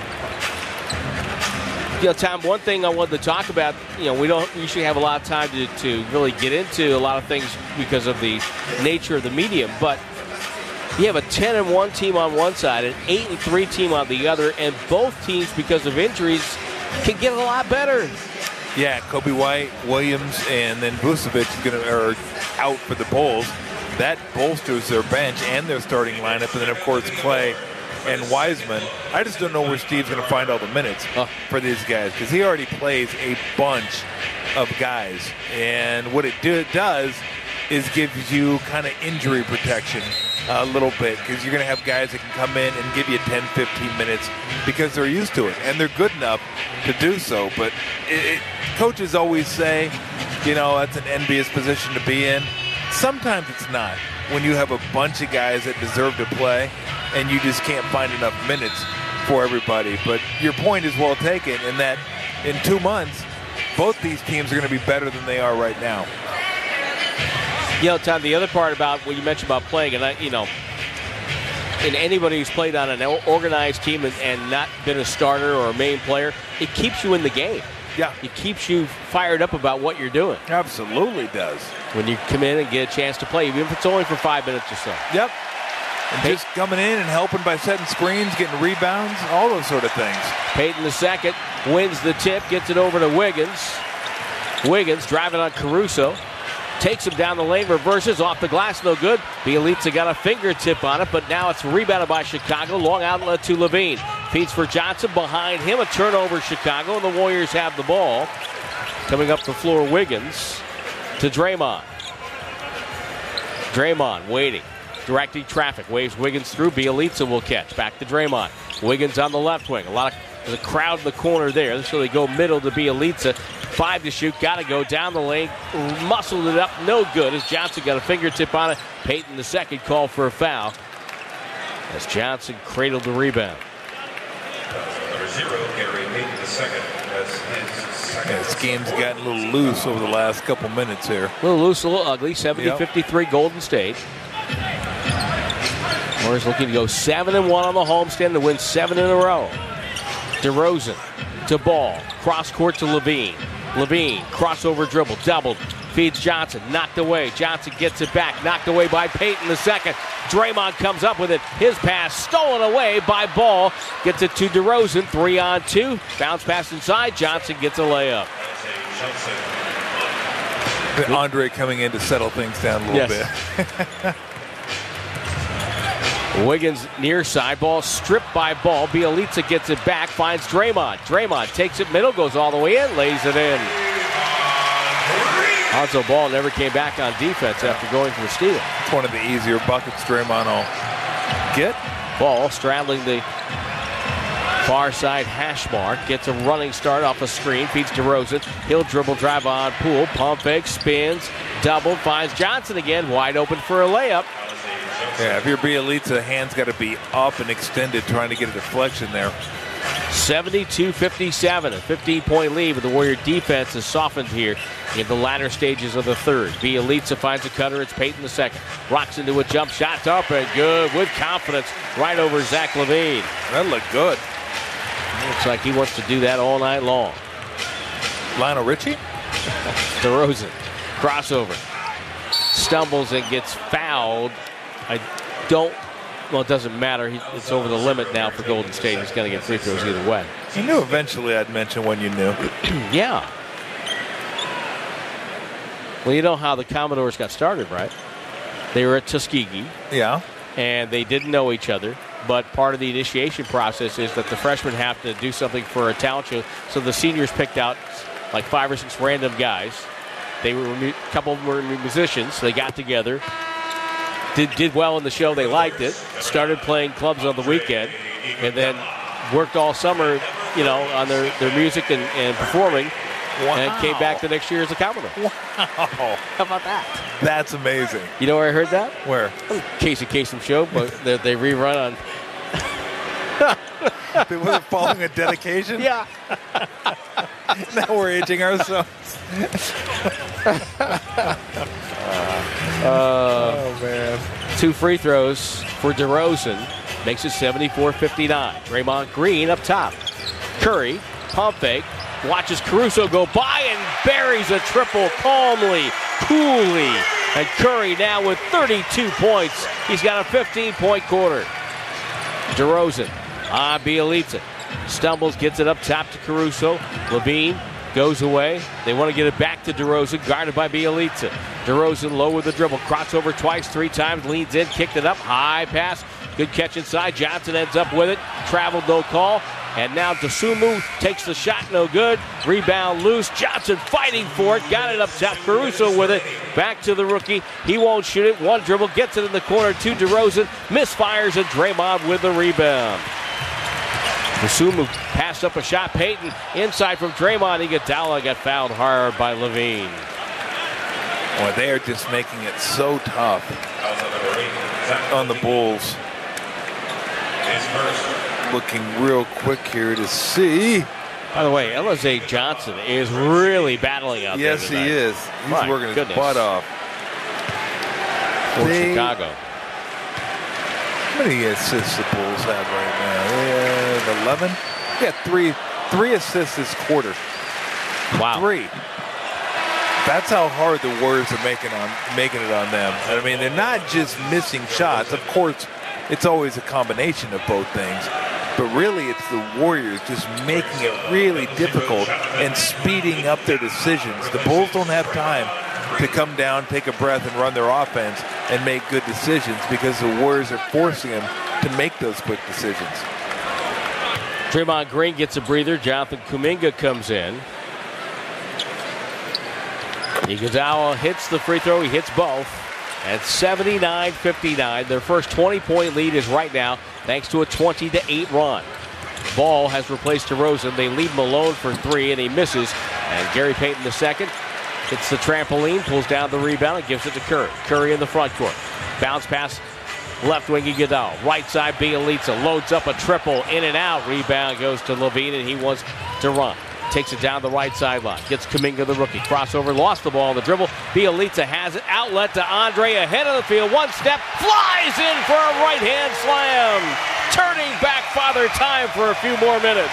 [SPEAKER 9] Tom, one thing I wanted to talk about, we don't usually have a lot of time to really get into a lot of things because of the nature of the medium, but you have a 10-1 team on one side, an 8-3 team on the other, and both teams, because of injuries, can get a lot better.
[SPEAKER 11] Yeah, Kobe White, Williams, and then Vucevic are out for the Bulls. That bolsters their bench and their starting lineup, and then, of course, Clay and Wiseman. I just don't know where Steve's going to find all the minutes for these guys, because he already plays a bunch of guys. And what it does is gives you kind of injury protection a little bit, because you're going to have guys that can come in and give you 10, 15 minutes because they're used to it, and they're good enough to do so. But coaches always say, that's an envious position to be in. Sometimes it's not, when you have a bunch of guys that deserve to play and you just can't find enough minutes for everybody. But your point is well taken in that in 2 months, both these teams are going to be better than they are right now.
[SPEAKER 9] Tom, the other part about what you mentioned about playing, and and anybody who's played on an organized team and not been a starter or a main player, it keeps you in the game.
[SPEAKER 11] Yeah.
[SPEAKER 9] It keeps you fired up about what you're doing.
[SPEAKER 11] Absolutely does.
[SPEAKER 9] When you come in and get a chance to play, even if it's only for 5 minutes or so.
[SPEAKER 11] Yep. And just coming in and helping by setting screens, getting rebounds, all those sort of things.
[SPEAKER 9] Payton II wins the tip, gets it over to Wiggins. Wiggins driving on Caruso. Takes him down the lane, reverses off the glass, no good. Bjelica got a fingertip on it, but now it's rebounded by Chicago. Long outlet to Levine. Feeds for Johnson behind him. A turnover, Chicago, and the Warriors have the ball. Coming up the floor, Wiggins to Draymond. Draymond waiting. Directing traffic. Waves Wiggins through. Bjelica will catch. Back to Draymond. Wiggins on the left wing. There's a crowd in the corner there. So they go middle to Bjelica. 5 to shoot. Got to go down the lane. Muscled it up. No good as Johnson got a fingertip on it. Payton II called for a foul as Johnson cradled the rebound.
[SPEAKER 14] Number 0, Gary Payton II. That's his second.
[SPEAKER 11] This game's gotten a little loose over the last couple minutes here.
[SPEAKER 9] A little loose, a little ugly. 70-53 Golden State. Warriors looking to go 7-1 on the homestand to win 7 in a row. DeRozan to Ball. Cross court to Levine. Levine, crossover dribble, doubled. Feeds Johnson, knocked away. Johnson gets it back, knocked away by Payton II. Draymond comes up with it. His pass stolen away by Ball. Gets it to DeRozan, 3-on-2. Bounce pass inside. Johnson gets a layup.
[SPEAKER 11] Andre coming in to settle things down a little bit.
[SPEAKER 9] Wiggins near side, ball stripped by Ball. Bjelica gets it back, finds Draymond. Draymond takes it middle, goes all the way in, lays it in. Lonzo Ball never came back on defense after going for the steal.
[SPEAKER 11] It's one of the easier buckets Draymond will get.
[SPEAKER 9] Ball straddling the far side hash mark, gets a running start off a screen, feeds DeRozan. He'll dribble, drive on Poole, pump fake, spins, double, finds Johnson again, wide open for a layup.
[SPEAKER 11] Yeah, if you're Bjelica, the hand's got to be up and extended trying to get a deflection there.
[SPEAKER 9] 72-57, a 15-point lead, but the Warrior defense has softened here in the latter stages of the third. Bielitsa finds a cutter. It's Payton the second. Rocks into a jump shot. Up and good with confidence right over Zach LaVine.
[SPEAKER 11] That looked good.
[SPEAKER 9] Looks like he wants to do that all night long.
[SPEAKER 11] Lionel Richie?
[SPEAKER 9] DeRozan. Crossover. Stumbles and gets fouled. Well, it doesn't matter. It's over the limit now for Golden State. He's going to get free throws either way.
[SPEAKER 11] You knew eventually I'd mention when you knew.
[SPEAKER 9] Yeah. Well, you know how the Commodores got started, right? They were at Tuskegee.
[SPEAKER 11] Yeah.
[SPEAKER 9] And they didn't know each other. But part of the initiation process is that the freshmen have to do something for a talent show. So the seniors picked out like 5 or 6 random guys. A couple of them were musicians. They got together. Did well in the show. They liked it. Started playing clubs on the weekend, and then worked all summer, on their music and performing.
[SPEAKER 11] Wow.
[SPEAKER 9] And came back the next year as a Commodore.
[SPEAKER 11] Wow.
[SPEAKER 9] How about that?
[SPEAKER 11] That's amazing.
[SPEAKER 9] You know where I heard that?
[SPEAKER 11] Where?
[SPEAKER 9] Casey Kasem show, but they rerun on.
[SPEAKER 11] They wasn't following a dedication?
[SPEAKER 9] Yeah.
[SPEAKER 11] Now we're aging ourselves. Oh, man.
[SPEAKER 9] 2 free throws for DeRozan. Makes it 74-59. Draymond Green up top. Curry, pump fake. Watches Caruso go by and buries a triple calmly, coolly. And Curry now with 32 points. He's got a 15-point quarter. DeRozan on Bielitsa. Stumbles, gets it up top to Caruso. LaVine goes away. They want to get it back to DeRozan, guarded by Bielitsa. DeRozan low with the dribble. Crossover twice, 3 times. Leans in, kicked it up. High pass. Good catch inside. Johnson ends up with it. Traveled, no call. And now Dosunmu takes the shot, no good. Rebound loose. Johnson fighting for it. Got it up top. Caruso with it. Back to the rookie. He won't shoot it. 1 dribble. Gets it in the corner to DeRozan. Misfires and Draymond with the rebound. Dosunmu passed up a shot. Payton inside from Draymond. Iguodala got fouled hard by LaVine.
[SPEAKER 11] Boy, they are just making it so tough on the Bulls. Looking real quick here to see.
[SPEAKER 9] By the way, Alizé Johnson is really battling out there tonight.
[SPEAKER 11] Yes, he is. He's working his butt off.
[SPEAKER 9] For Chicago.
[SPEAKER 11] How many assists the Bulls have right now? They have 11? Yeah, three assists this quarter.
[SPEAKER 9] Wow.
[SPEAKER 11] 3. That's how hard the Warriors are making it on them. I mean, they're not just missing shots. Of course, it's always a combination of both things. But really, it's the Warriors just making it really difficult and speeding up their decisions. The Bulls don't have time to come down, take a breath, and run their offense and make good decisions because the Warriors are forcing them to make those quick decisions.
[SPEAKER 9] Draymond Green gets a breather. Jonathan Kuminga comes in. Iguodala hits the free throw. He hits both. At 79-59, their first 20-point lead is right now thanks to a 20-8 run. Ball has replaced DeRozan. They leave him alone for 3, and he misses. And Gary Payton II hits the trampoline, pulls down the rebound, and gives it to Curry. Curry in the front court. Bounce pass, left wing Iguodala. Right side, Bielitsa loads up a triple, in and out. Rebound goes to LaVine, and he wants to run. Takes it down the right sideline. Gets Kuminga, the rookie. Crossover, lost the ball on the dribble. Bielitsa has it. Outlet to Andre ahead of the field. 1 step. Flies in for a right-hand slam. Turning back Father Time for a few more minutes.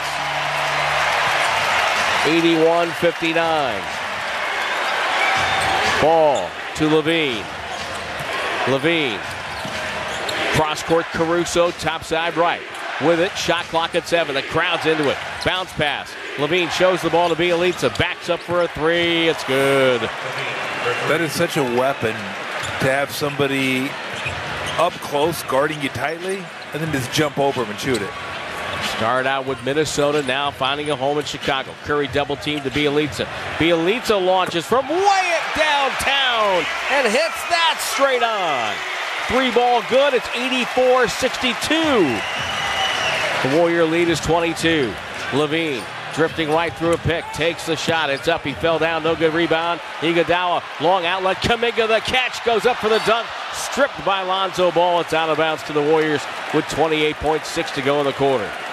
[SPEAKER 9] 81-59. Ball to LaVine. LaVine. Cross-court Caruso, top side right. With it, shot clock at 7. The crowd's into it. Bounce pass. LaVine shows the ball to Bielitsa. Backs up for a 3. It's good.
[SPEAKER 11] That is such a weapon to have somebody up close guarding you tightly and then just jump over him and shoot it.
[SPEAKER 9] Start out with Minnesota, now finding a home in Chicago. Curry double team to Bielitsa. Bielitsa launches from way downtown and hits that straight on. 3-ball good. It's 84-62. The Warrior lead is 22. LaVine drifting right through a pick. Takes the shot. It's up. He fell down. No good rebound. Iguodala. Long outlet. Kuminga the catch. Goes up for the dunk. Stripped by Lonzo Ball. It's out of bounds to the Warriors with 28.6 to go in the quarter.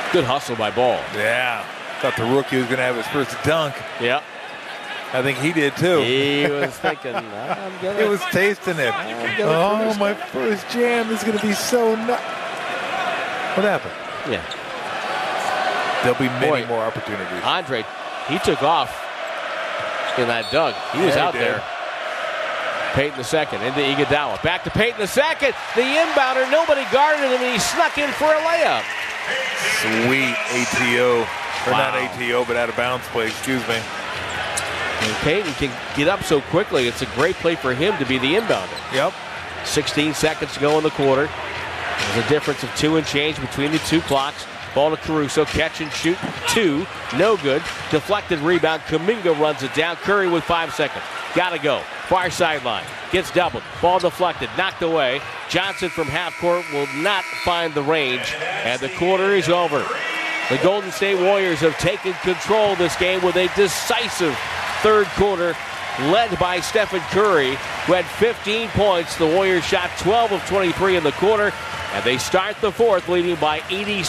[SPEAKER 9] Good hustle by Ball.
[SPEAKER 11] Yeah. Thought the rookie was going to have his first dunk.
[SPEAKER 9] Yeah.
[SPEAKER 11] I think he did too.
[SPEAKER 9] He was thinking,
[SPEAKER 11] he was tasting it. Oh, my first jam is going to be so nice. What happened?
[SPEAKER 9] Yeah.
[SPEAKER 11] There'll be many more opportunities.
[SPEAKER 9] Andre, he took off in that dunk. He was out there. Payton II into Iguodala. Back to Payton II. The inbounder, nobody guarded him, and he snuck in for a layup.
[SPEAKER 11] Sweet ATO. Or not ATO, but out of bounds play, excuse me.
[SPEAKER 9] And Payton can get up so quickly. It's a great play for him to be the inbounder.
[SPEAKER 11] Yep.
[SPEAKER 9] 16 seconds to go in the quarter. There's a difference of 2 and change between the two clocks. Ball to Caruso, catch and shoot, 2, no good. Deflected rebound, Kuminga runs it down. Curry with 5 seconds. Gotta go. Far sideline, gets doubled. Ball deflected, knocked away. Johnson from half court will not find the range, and the quarter is over. The Golden State Warriors have taken control of this game with a decisive third quarter, led by Stephen Curry, who had 15 points. The Warriors shot 12 of 23 in the quarter, and they start the fourth leading by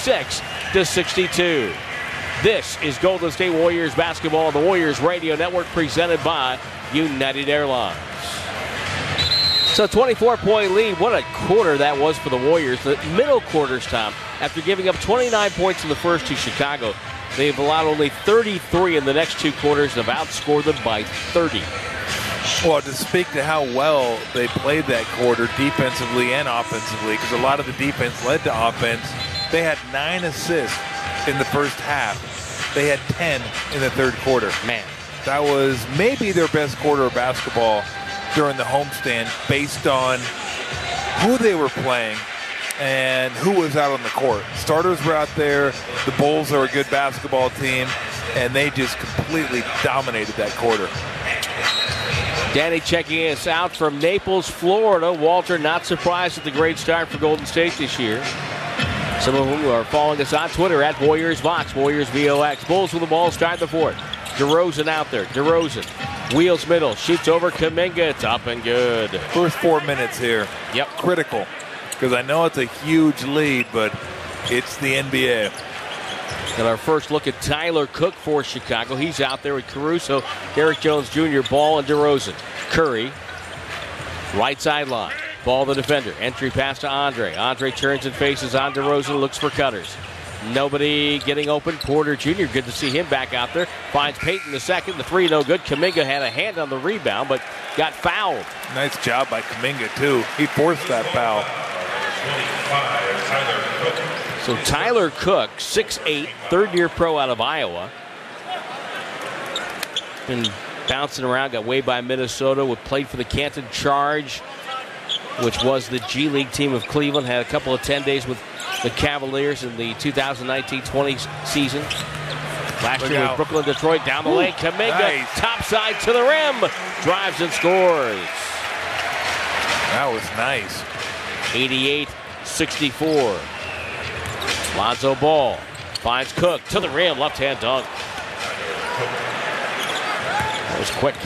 [SPEAKER 9] 86-62. This is Golden State Warriors basketball on the Warriors Radio Network, presented by United Airlines. So 24-point lead. What a quarter that was for the Warriors. The middle quarters, Tom, after giving up 29 points in the first to Chicago, they've allowed only 33 in the next two quarters and have outscored them by 30.
[SPEAKER 11] Well, to speak to how well they played that quarter defensively and offensively, because a lot of the defense led to offense, they had 9 assists in the first half. They had 10 in the third quarter.
[SPEAKER 9] Man.
[SPEAKER 11] That was maybe their best quarter of basketball during the homestand based on who they were playing and who was out on the court. Starters were out there. The Bulls are a good basketball team, and they just completely dominated that quarter.
[SPEAKER 9] Danny checking us out from Naples, Florida. Walter, not surprised at the great start for Golden State this year. Some of them are following us on Twitter at WarriorsVox, WarriorsVox. Bulls with the ball, start the fourth. DeRozan out there. DeRozan wheels middle, shoots over Kuminga. It's up and good.
[SPEAKER 11] First 4 minutes here.
[SPEAKER 9] Yep.
[SPEAKER 11] Critical, because I know it's a huge lead, but it's the NBA.
[SPEAKER 9] And our first look at Tyler Cook for Chicago. He's out there with Caruso, Derrick Jones Jr., Ball, and DeRozan. Curry, right sideline. Ball the defender. Entry pass to Andre. Andre turns and faces on DeRozan, looks for cutters. Nobody getting open. Porter Jr., good to see him back out there. Finds Payton II. The three, no good. Kuminga had a hand on the rebound, but got fouled.
[SPEAKER 11] Nice job by Kuminga, too. He forced that foul.
[SPEAKER 9] So Tyler Cook, 6'8", third-year pro out of Iowa. Been bouncing around, got waived by Minnesota, played for the Canton Charge, which was the G League team of Cleveland. Had a couple of 10 days with the Cavaliers in the 2019-20 season. Last year with Brooklyn, Detroit, down the lane. Kuminga, nice. Top side to the rim. Drives and scores.
[SPEAKER 11] That was nice.
[SPEAKER 9] 88-64. Lonzo Ball finds Cook to the rim. Left-hand dunk. That was quick.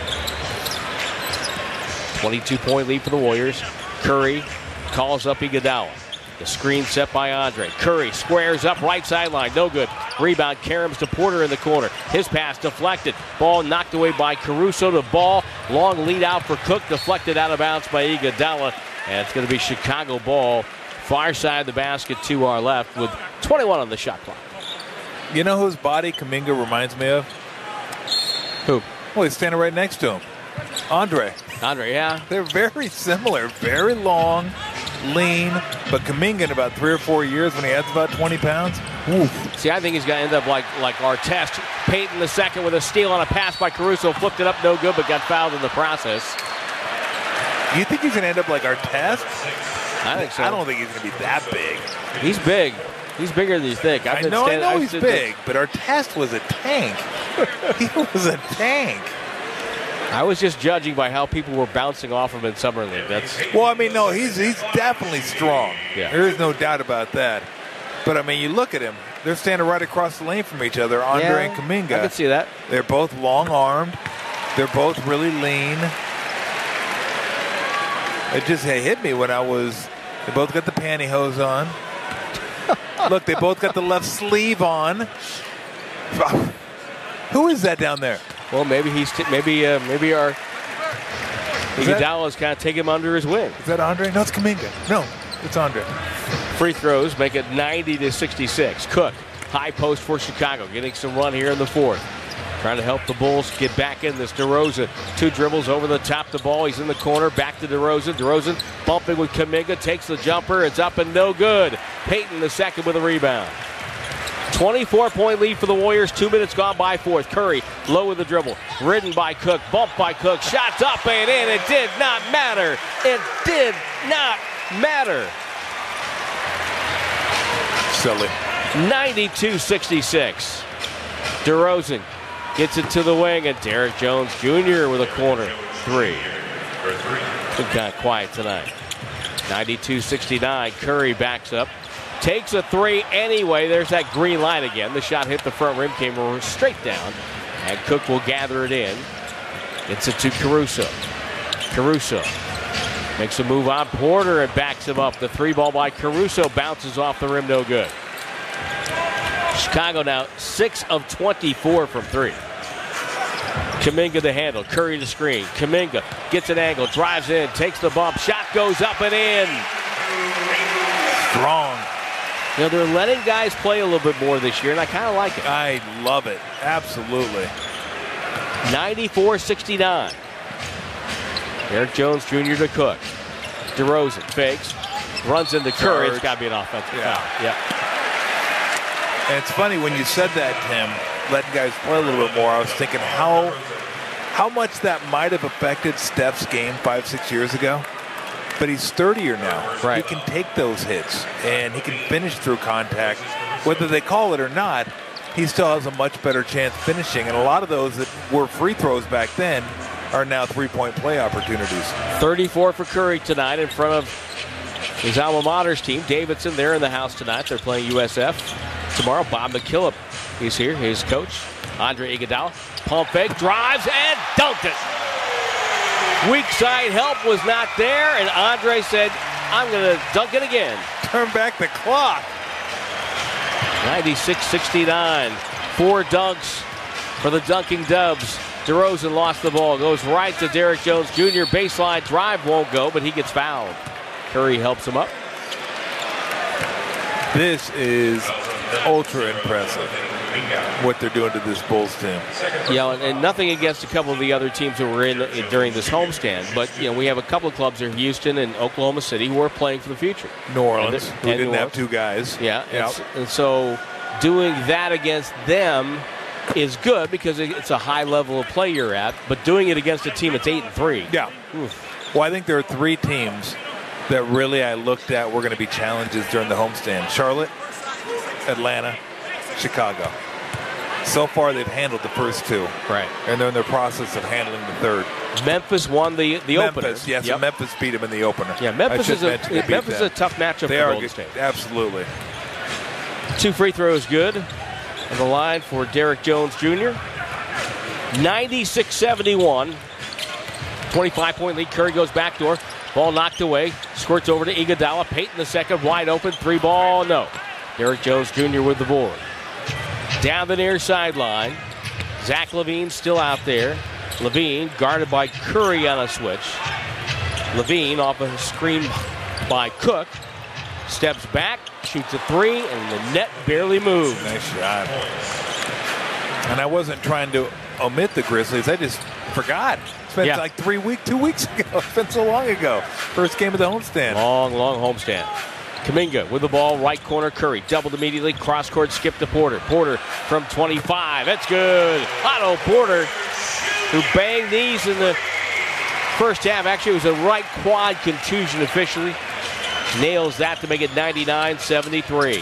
[SPEAKER 9] 22-point lead for the Warriors. Curry calls up Iguodala. The screen set by Andre. Curry squares up right sideline. No good. Rebound. Karams to Porter in the corner. His pass deflected. Ball knocked away by Caruso to Ball. Long lead out for Cook. Deflected out of bounds by Iguodala. And it's going to be Chicago ball. Far side of the basket to our left with 21 on the shot clock.
[SPEAKER 11] You know whose body Kuminga reminds me of?
[SPEAKER 9] Who?
[SPEAKER 11] Well, he's standing right next to him. Andre,
[SPEAKER 9] yeah.
[SPEAKER 11] They're very similar. Very long, lean, but Kuminga in about 3 or 4 years when he adds about 20 pounds. Oof.
[SPEAKER 9] See, I think he's going to end up like Artest. Payton II with a steal on a pass by Caruso. Flipped it up, no good, but got fouled in the process.
[SPEAKER 11] You think he's going to end up like Artest?
[SPEAKER 9] I think so.
[SPEAKER 11] I don't think he's going to be that big.
[SPEAKER 9] He's big. He's bigger than you think.
[SPEAKER 11] I know he's big, but Artest was a tank. He was a tank.
[SPEAKER 9] I was just judging by how people were bouncing off him in Summer League.
[SPEAKER 11] Well, I mean, no, he's definitely strong.
[SPEAKER 9] Yeah.
[SPEAKER 11] There is no doubt about that. But, I mean, you look at him. They're standing right across the lane from each other, Andre and Kuminga.
[SPEAKER 9] I can see that.
[SPEAKER 11] They're both long-armed. They're both really lean. It just hit me when they both got the pantyhose on. Look, they both got the left sleeve on. Who is that down there?
[SPEAKER 9] Well, maybe maybe our Iguodala is kind of taking him under his wing.
[SPEAKER 11] Is that Andre? No, it's Kuminga. No, it's Andre.
[SPEAKER 9] Free throws make it 90-66. Cook, high post for Chicago, getting some run here in the fourth. Trying to help the Bulls get back in this. DeRozan, 2 dribbles over the top of the ball. He's in the corner. Back to DeRozan. DeRozan bumping with Kuminga. Takes the jumper. It's up and no good. Payton the second with a rebound. 24-point lead for the Warriors. 2 minutes gone by fourth. Curry low with the dribble. Ridden by Cook. Bumped by Cook. Shots up and in. It did not matter. It did not matter.
[SPEAKER 11] Silly.
[SPEAKER 9] 92-66. DeRozan gets it to the wing, and Derek Jones Jr. with a corner 3. Been kind of quiet tonight. 92-69. Curry backs up. Takes a 3 anyway. There's that green light again. The shot hit the front rim, came straight down, and Cook will gather it in. Gets it to Caruso. Caruso makes a move on Porter and backs him up. The 3 ball by Caruso bounces off the rim, no good. Chicago now 6 of 24 from 3. Kuminga the handle. Curry the screen. Kuminga gets an angle, drives in, takes the bump. Shot goes up and in.
[SPEAKER 11] Strong.
[SPEAKER 9] You know, they're letting guys play a little bit more this year, and I kind of like it.
[SPEAKER 11] I love it. Absolutely.
[SPEAKER 9] 94-69. Derek Jones Jr. to Cook. DeRozan fakes. Runs into Curry. It's got to be an offensive foul. Yeah.
[SPEAKER 11] And it's funny when you said that, Tim, letting guys play a little bit more. I was thinking how much that might have affected Steph's game 5-6 years ago. But he's 30er now.
[SPEAKER 9] Right.
[SPEAKER 11] He can take those hits, and he can finish through contact. Whether they call it or not, he still has a much better chance finishing. And a lot of those that were free throws back then are now three-point play opportunities.
[SPEAKER 9] 34 for Curry tonight in front of his alma mater's team. Davidson, they're in the house tonight. They're playing USF. Tomorrow, Bob McKillop is here, his coach. Andre Iguodala, pump fake, drives, and dunked it. Weak side help was not there, and Andre said, I'm going to dunk it again.
[SPEAKER 11] Turn back the clock.
[SPEAKER 9] 96-69. 4 dunks for the dunking Dubs. DeRozan lost the ball. Goes right to Derek Jones Jr. Baseline drive won't go, but he gets fouled. Curry helps him up.
[SPEAKER 11] This is ultra impressive, what they're doing to this Bulls team.
[SPEAKER 9] Yeah, and nothing against a couple of the other teams that were in during this homestand, but you know we have a couple of clubs in Houston and Oklahoma City who are playing for the future.
[SPEAKER 11] New Orleans, who didn't have 2 guys.
[SPEAKER 9] Yeah, and so doing that against them is good because it's a high level of play you're at, but doing it against a team that's 8-3.
[SPEAKER 11] Yeah. Oof. Well, I think there are 3 teams that really I looked at were going to be challenges during the homestand. Charlotte, Atlanta, Chicago. So far, they've handled the first 2.
[SPEAKER 9] Right.
[SPEAKER 11] And they're in the process of handling the third.
[SPEAKER 9] Memphis won the opener.
[SPEAKER 11] Yes, yep. Memphis beat them in the opener.
[SPEAKER 9] Yeah, Memphis is a tough matchup for Golden State.
[SPEAKER 11] Absolutely.
[SPEAKER 9] 2 free throws good. On the line for Derek Jones Jr. 96-71. 25-point lead. Curry goes backdoor. Ball knocked away. Squirts over to Iguodala. Payton the second. Wide open. 3 ball. No. Derek Jones Jr. with the board. Down the near sideline. Zach LaVine still out there. LaVine guarded by Curry on a switch. LaVine off a screen by Cook. Steps back. Shoots a 3. And the net barely moves.
[SPEAKER 11] Nice shot. And I wasn't trying to omit the Grizzlies. I just forgot. It's been like 2 weeks ago. It's been so long ago. First game of the homestand.
[SPEAKER 9] Long homestand. Kuminga with the ball, right corner. Curry doubled immediately. Cross court, skip to Porter. Porter from 25. That's good. Otto Porter, who banged these in the first half. Actually, it was a right quad contusion officially. Nails that to make it 99-73.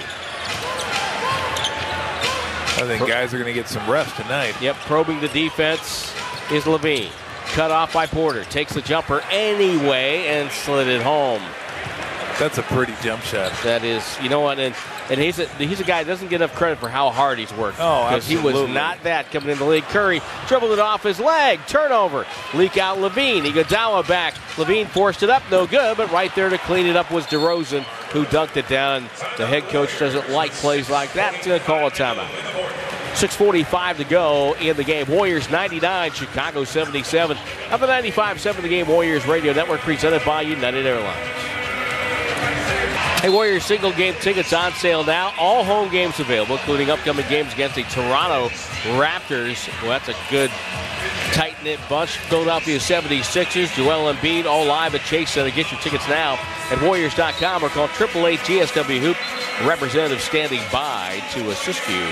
[SPEAKER 11] I think guys are going to get some rest tonight.
[SPEAKER 9] Yep, probing the defense is LaVine. Cut off by Porter. Takes the jumper anyway and slid it home.
[SPEAKER 11] That's a pretty jump shot.
[SPEAKER 9] That is, you know what, and he's a guy that doesn't get enough credit for how hard he's worked.
[SPEAKER 11] Oh,
[SPEAKER 9] because he was not that coming in the league. Curry dribbled it off his leg, turnover, leak out Levine. Iguodala back. Levine forced it up, no good, but right there to clean it up was DeRozan, who dunked it down. The head coach doesn't like plays like that. He's going to call a timeout. 6:45 to go in the game. Warriors 99, Chicago 77. Up at 95.7 the game. Warriors Radio Network presented by United Airlines. Hey, Warriors single game tickets on sale now. All home games available, including upcoming games against the Toronto Raptors. Well, that's a good tight-knit bunch. Philadelphia 76ers, Joel Embiid, all live at Chase Center. Get your tickets now at Warriors.com or call 888-GSW-HOOP. Representative standing by to assist you.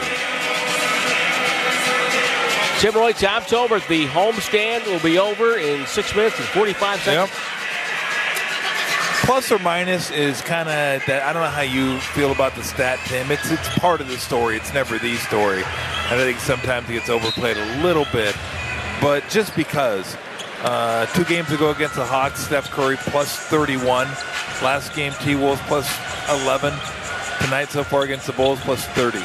[SPEAKER 9] Tim Roy, time's over. The homestand will be over in 6 minutes and 45 seconds.
[SPEAKER 11] Yep. Plus or minus is kind of that. I don't know how you feel about the stat, Tim. It's part of the story. It's never the story. And I think sometimes it gets overplayed a little bit. But just because 2 games ago against the Hawks, Steph Curry plus 31. Last game, T-Wolves plus 11. Tonight so far against the Bulls plus 30.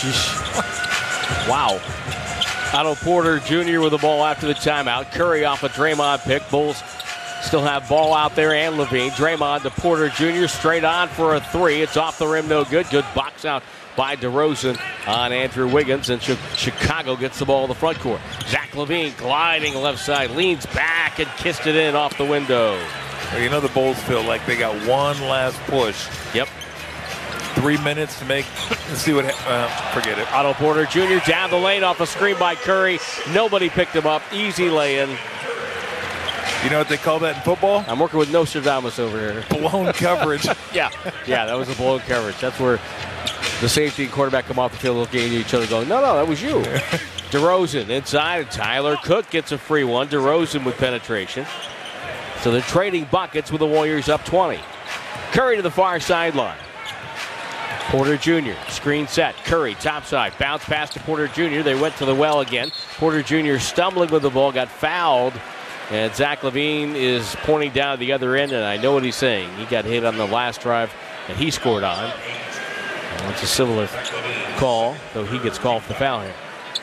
[SPEAKER 9] Wow. Otto Porter Jr. with the ball after the timeout. Curry off a Draymond pick. Bulls still have ball out there and Levine. Draymond to Porter Jr. straight on for a 3. It's off the rim, no good. Good box out by DeRozan on Andrew Wiggins, and Chicago gets the ball in the front court. Zach LaVine gliding left side, leans back and kissed it in off the window.
[SPEAKER 11] Well, you know the Bulls feel like they got one last push.
[SPEAKER 9] Yep.
[SPEAKER 11] 3 minutes to make. Let's see what. Forget it.
[SPEAKER 9] Otto Porter Jr. down the lane off a screen by Curry. Nobody picked him up. Easy lay-in.
[SPEAKER 11] You know what they call that in football?
[SPEAKER 9] I'm working with Nostradamus over here.
[SPEAKER 11] Blown coverage.
[SPEAKER 9] Yeah, that was a blown coverage. That's where the safety and quarterback come off the field looking at each other going, no, that was you. DeRozan inside, and Tyler Cook gets a free one. DeRozan with penetration. So they're trading buckets with the Warriors up 20. Curry to the far sideline. Porter Jr. screen set. Curry topside. Bounce pass to Porter Jr. They went to the well again. Porter Jr. stumbling with the ball, got fouled. And Zach LaVine is pointing down at the other end, and I know what he's saying. He got hit on the last drive that he scored on. Well, it's a similar call, though he gets called for the foul here.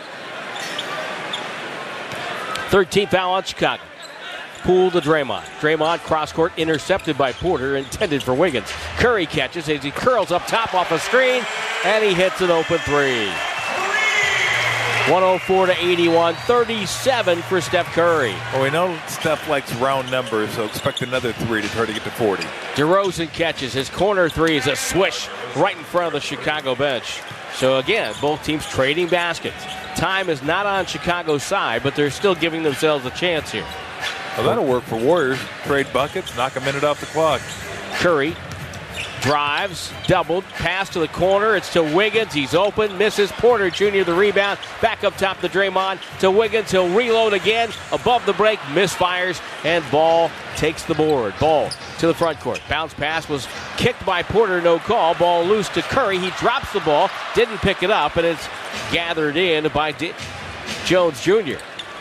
[SPEAKER 9] 13th foul on Chicago. Poole to Draymond. Draymond cross-court intercepted by Porter, intended for Wiggins. Curry catches as he curls up top off a screen, and he hits an open 3. 104-81, 37 for Steph Curry.
[SPEAKER 11] Well, we know Steph likes round numbers, so expect another 3 to try to get to 40.
[SPEAKER 9] DeRozan catches. His corner 3 is a swish right in front of the Chicago bench. So again, both teams trading baskets. Time is not on Chicago's side, but they're still giving themselves a chance here.
[SPEAKER 11] Well, that'll work for Warriors. Trade buckets, knock a minute off the clock.
[SPEAKER 9] Curry drives, doubled, pass to the corner. It's to Wiggins. He's open, misses. Porter Jr. the rebound. Back up top to Draymond. To Wiggins. He'll reload again. Above the break, misfires, and Ball takes the board. Ball to the front court. Bounce pass was kicked by Porter. No call. Ball loose to Curry. He drops the ball. Didn't pick it up, and it's gathered in by Jones Jr.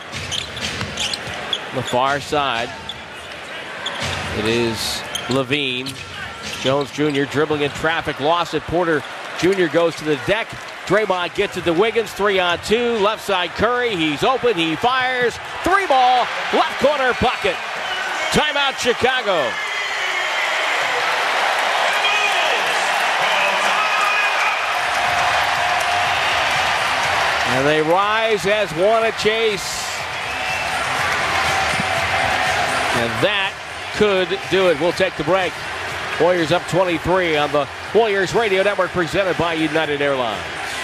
[SPEAKER 9] On the far side, it is Levine. Jones Jr. dribbling in traffic, lost it. Porter Jr. goes to the deck. Draymond gets it to Wiggins, 3-on-2. Left side Curry, he's open, he fires. 3-ball, left corner bucket. Timeout Chicago. And they rise as one a chase. And that could do it. We'll take the break. Warriors up 23 on the Warriors Radio Network presented by United Airlines.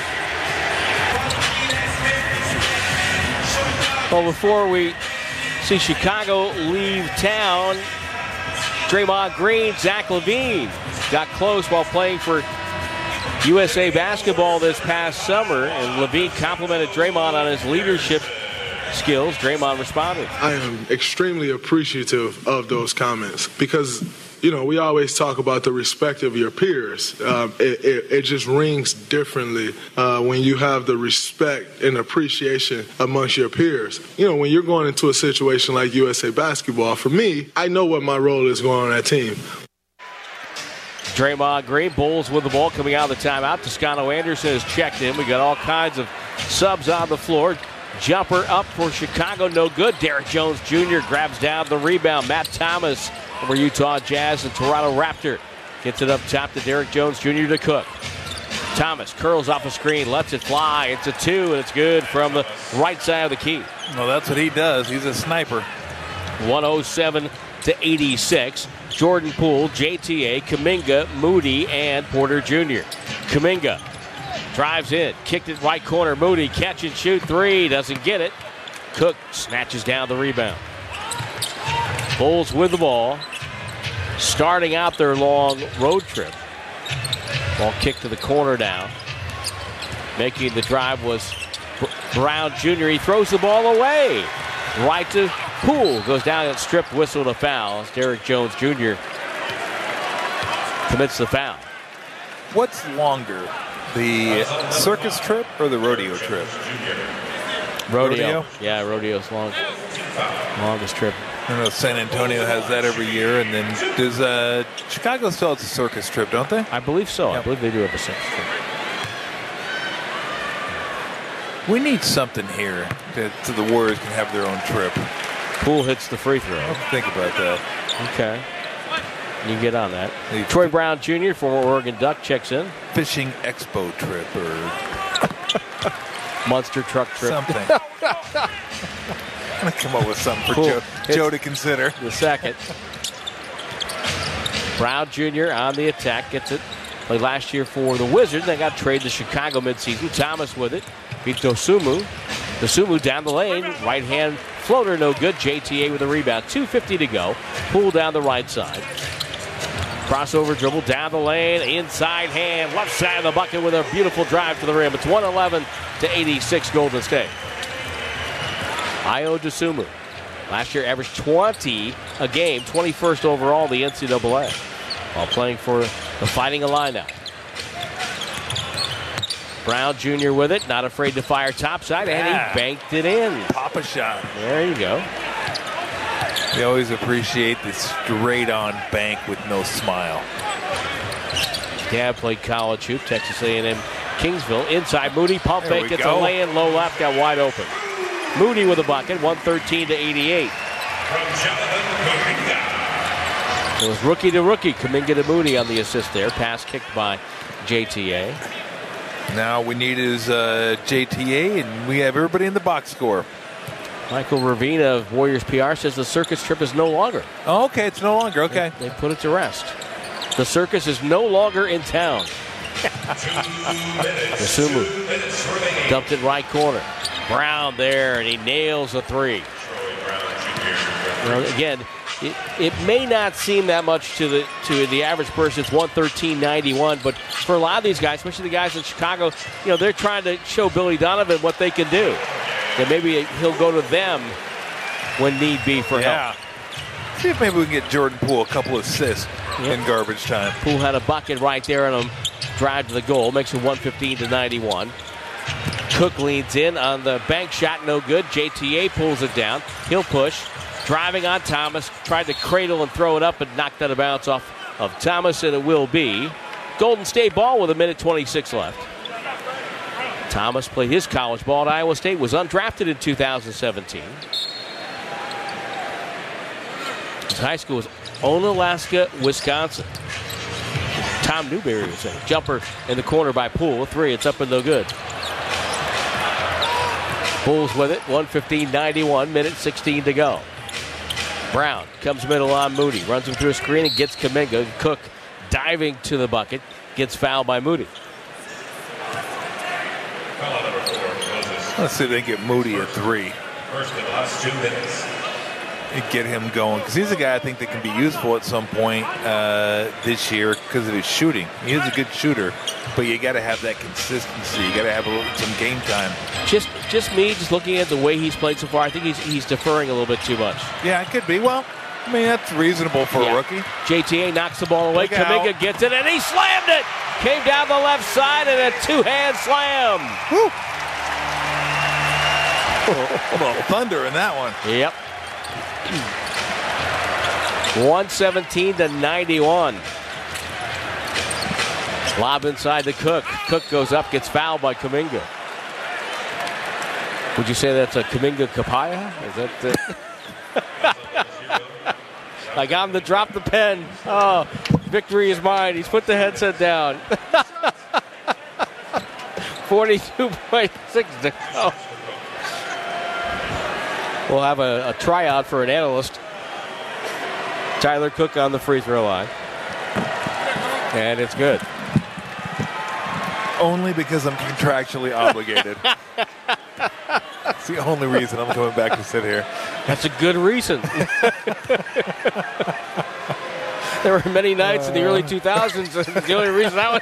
[SPEAKER 9] Well, before we see Chicago leave town, Draymond Green, Zach LaVine got close while playing for USA Basketball this past summer, and LaVine complimented Draymond on his leadership skills. Draymond responded.
[SPEAKER 15] I am extremely appreciative of those comments because, you know, we always talk about the respect of your peers. It just rings differently when you have the respect and appreciation amongst your peers. You know, when you're going into a situation like USA Basketball, for me, I know what my role is going on that team.
[SPEAKER 9] Draymond Green, Bulls with the ball coming out of the timeout. Toscano Anderson is checked in. We got all kinds of subs on the floor. Jumper up for Chicago, no good. Derek Jones Jr. grabs down the rebound. Matt Thomas over Utah Jazz and Toronto Raptor. Gets it up top to Derek Jones Jr. to Cook. Thomas curls off a screen, lets it fly. It's a 2, and it's good from the right side of the key.
[SPEAKER 11] Well, that's what he does. He's a sniper.
[SPEAKER 9] 107-86. Jordan Poole, JTA, Kuminga, Moody, and Porter Jr. Kuminga drives in, kicked it right corner. Moody catch and shoot 3, doesn't get it. Cook snatches down the rebound. Bulls with the ball, starting out their long road trip. Ball kicked to the corner now. Making the drive was Brown Jr. He throws the ball away. Right to Poole. Goes down and stripped, whistle to foul. Derek Jones Jr. commits the foul.
[SPEAKER 11] What's longer, the circus trip or the rodeo trip?
[SPEAKER 9] Rodeo? Yeah, rodeo's longest trip.
[SPEAKER 11] I know San Antonio has that every year, and then does Chicago still has a circus trip, don't they?
[SPEAKER 9] I believe so. Yep. I believe they do have a circus trip.
[SPEAKER 11] We need something here so the Warriors can have their own trip.
[SPEAKER 9] Poole hits the free throw.
[SPEAKER 11] I'll think about that.
[SPEAKER 9] Okay. You can get on that. Troy Brown Jr., former Oregon Duck, checks in.
[SPEAKER 11] Fishing expo trip or
[SPEAKER 9] monster truck trip.
[SPEAKER 11] Something. I'm going to come up with something for Joe to consider.
[SPEAKER 9] The second. Brown Jr. on the attack, gets it. Played last year for the Wizards. They got traded to Chicago midseason. Thomas with it. Beat Dosunmu. Dosunmu down the lane. Right hand floater, no good. JTA with a rebound. 2:50 to go. Poole down the right side. Crossover dribble down the lane. Inside hand. Left side of the bucket with a beautiful drive to the rim. It's 111-86 Golden State. Ayo Dosunmu. Last year averaged 20 a game. 21st overall in the NCAA. While playing for the Fighting Illini. Brown Jr. with it, not afraid to fire topside, and he banked it in.
[SPEAKER 11] Pop-a shot.
[SPEAKER 9] There you go.
[SPEAKER 11] We always appreciate the straight-on bank with no smile.
[SPEAKER 9] Dad played college hoop, Texas A&M Kingsville. Inside Moody, pump fake, gets a lay-in, low left, got wide open. Moody with a bucket, 113-88. It was rookie to rookie, Kuminga to Moody on the assist there. Pass kicked by JTA.
[SPEAKER 11] Now we need is JTA, and we have everybody in the box score.
[SPEAKER 9] Michael Ravina of Warriors PR says the circus trip is no longer.
[SPEAKER 11] Oh, okay, it's no longer. Okay.
[SPEAKER 9] They put it to rest. The circus is no longer in town. Dosunmu dumped it right corner. Brown there, and he nails a 3. Well, again, it may not seem that much to the average person. It's 113-91, but for a lot of these guys, especially the guys in Chicago, they're trying to show Billy Donovan what they can do. And maybe he'll go to them when need be for help.
[SPEAKER 11] See if maybe we can get Jordan Poole a couple assists in garbage time.
[SPEAKER 9] Poole had a bucket right there on him. Drive to the goal, makes it 115-91. Cook leans in on the bank shot, no good. JTA pulls it down. He'll push. Driving on Thomas, tried to cradle and throw it up, but knocked out of bounds off of Thomas, and it will be Golden State ball with 1:26 left. Thomas played his college ball at Iowa State, was undrafted in 2017. His high school was Onalaska, Wisconsin. Tom Newberry was saying. Jumper in the corner by Poole. 3, it's up and no good. Bulls with it, 115-91, minute 16 to go. Brown comes middle on Moody, runs him through a screen and gets Kuminga. Cook diving to the bucket, gets fouled by Moody.
[SPEAKER 11] Let's see if they get Moody a 3.
[SPEAKER 14] First and last 2 minutes.
[SPEAKER 11] And get him going, because he's a guy I think that can be useful at some point this year because of his shooting. He is a good shooter, but you got to have that consistency. You got to have some game time.
[SPEAKER 9] Just looking at the way he's played so far, I think he's deferring a little bit too much.
[SPEAKER 11] Yeah, it could be. Well, I mean, that's reasonable for a rookie.
[SPEAKER 9] JTA knocks the ball away. Kuminga gets it, and he slammed it. Came down the left side, and a 2-hand slam.
[SPEAKER 11] Woo. A little thunder in that one.
[SPEAKER 9] Yep. 117-91. Lob inside to Cook. Cook goes up, gets fouled by Kuminga. Would you say that's a Kuminga Kapaya? Is that like I'm to drop the pen. Oh, victory is mine. He's put the headset down. 42.6 to go. We'll have a tryout for an analyst. Tyler Cook on the free throw line. And it's good.
[SPEAKER 11] Only because I'm contractually obligated. That's the only reason I'm coming back to sit here.
[SPEAKER 9] That's a good reason. There were many nights in the early 2000s. The only reason I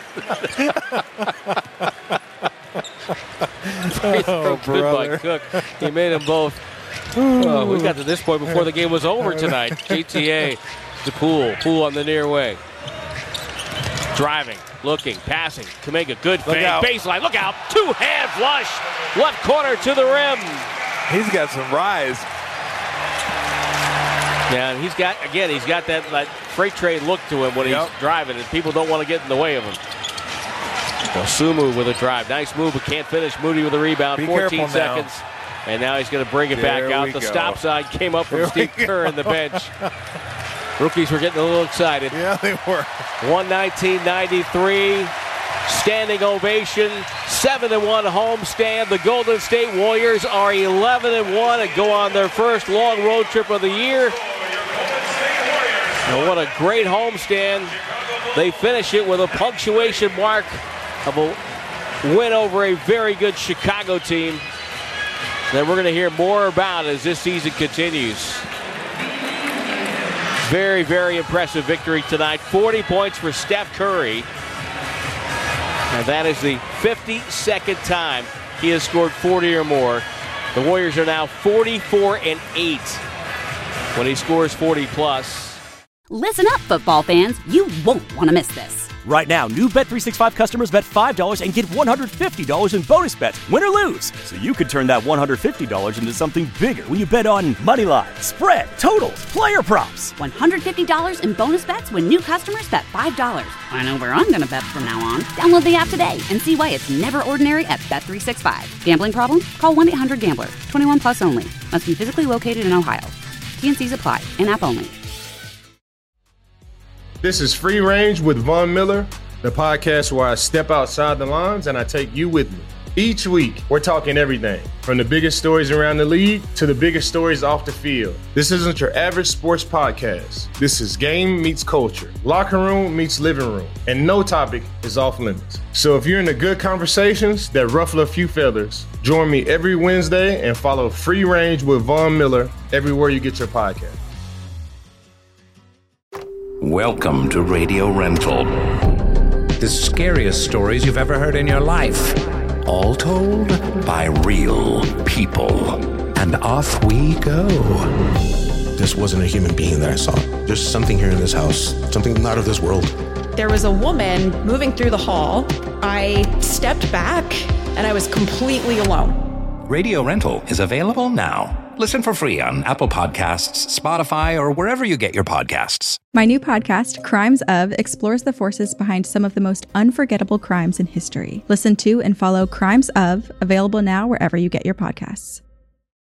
[SPEAKER 9] was good by Cook. He made them both. We got to this point before the game was over tonight. JTA to Poole on the near wing. Driving, looking, passing. Kuminga, good fake. Baseline, look out. Two-hand flush. Left corner to the rim.
[SPEAKER 11] He's got some rise.
[SPEAKER 9] Yeah, and he's got that freight train look to him when he's driving, and people don't want to get in the way of him. Well, Sumu with a drive. Nice move, but can't finish. Moody with a rebound. 14 seconds. And now he's going to bring it back out. The stop sign came up from Steve Kerr in the bench. Rookies were getting a little excited.
[SPEAKER 11] Yeah, they were.
[SPEAKER 9] 119-93. Standing ovation. 7-1 homestand. The Golden State Warriors are 11-1 and go on their first long road trip of the year. And what a great homestand. They finish it with a punctuation mark of a win over a very good Chicago team that we're going to hear more about as this season continues. Very, very impressive victory tonight. 40 points for Steph Curry. And that is the 52nd time he has scored 40 or more. The Warriors are now 44-8 when he scores 40 plus.
[SPEAKER 1] Listen up, football fans. You won't want to miss this.
[SPEAKER 2] Right now, new Bet365 customers bet $5 and get $150 in bonus bets, win or lose. So you could turn that $150 into something bigger when you bet on moneyline, spread, totals, player props.
[SPEAKER 1] $150 in bonus bets when new customers bet $5. I know where I'm going to bet from now on. Download the app today and see why it's never ordinary at Bet365. Gambling problem? Call 1-800-GAMBLER. 21 plus only. Must be physically located in Ohio. T&Cs apply. In-app only.
[SPEAKER 3] This is Free Range with Von Miller, the podcast where I step outside the lines and I take you with me. Each week, we're talking everything from the biggest stories around the league to the biggest stories off the field. This isn't your average sports podcast. This is game meets culture, locker room meets living room, and no topic is off limits. So if you're into good conversations that ruffle a few feathers, join me every Wednesday and follow Free Range with Von Miller everywhere you get your podcast.
[SPEAKER 4] Welcome to Radio Rental. The scariest stories you've ever heard in your life. All told by real people. And off we go.
[SPEAKER 5] This wasn't a human being that I saw. There's something here in this house, something not of this world.
[SPEAKER 6] There was a woman moving through the hall. I stepped back and I was completely alone.
[SPEAKER 4] Radio Rental is available now. Listen for free on Apple Podcasts, Spotify, or wherever you get your podcasts.
[SPEAKER 8] My new podcast, Crimes Of, explores the forces behind some of the most unforgettable crimes in history. Listen to and follow Crimes Of, available now wherever you get your podcasts.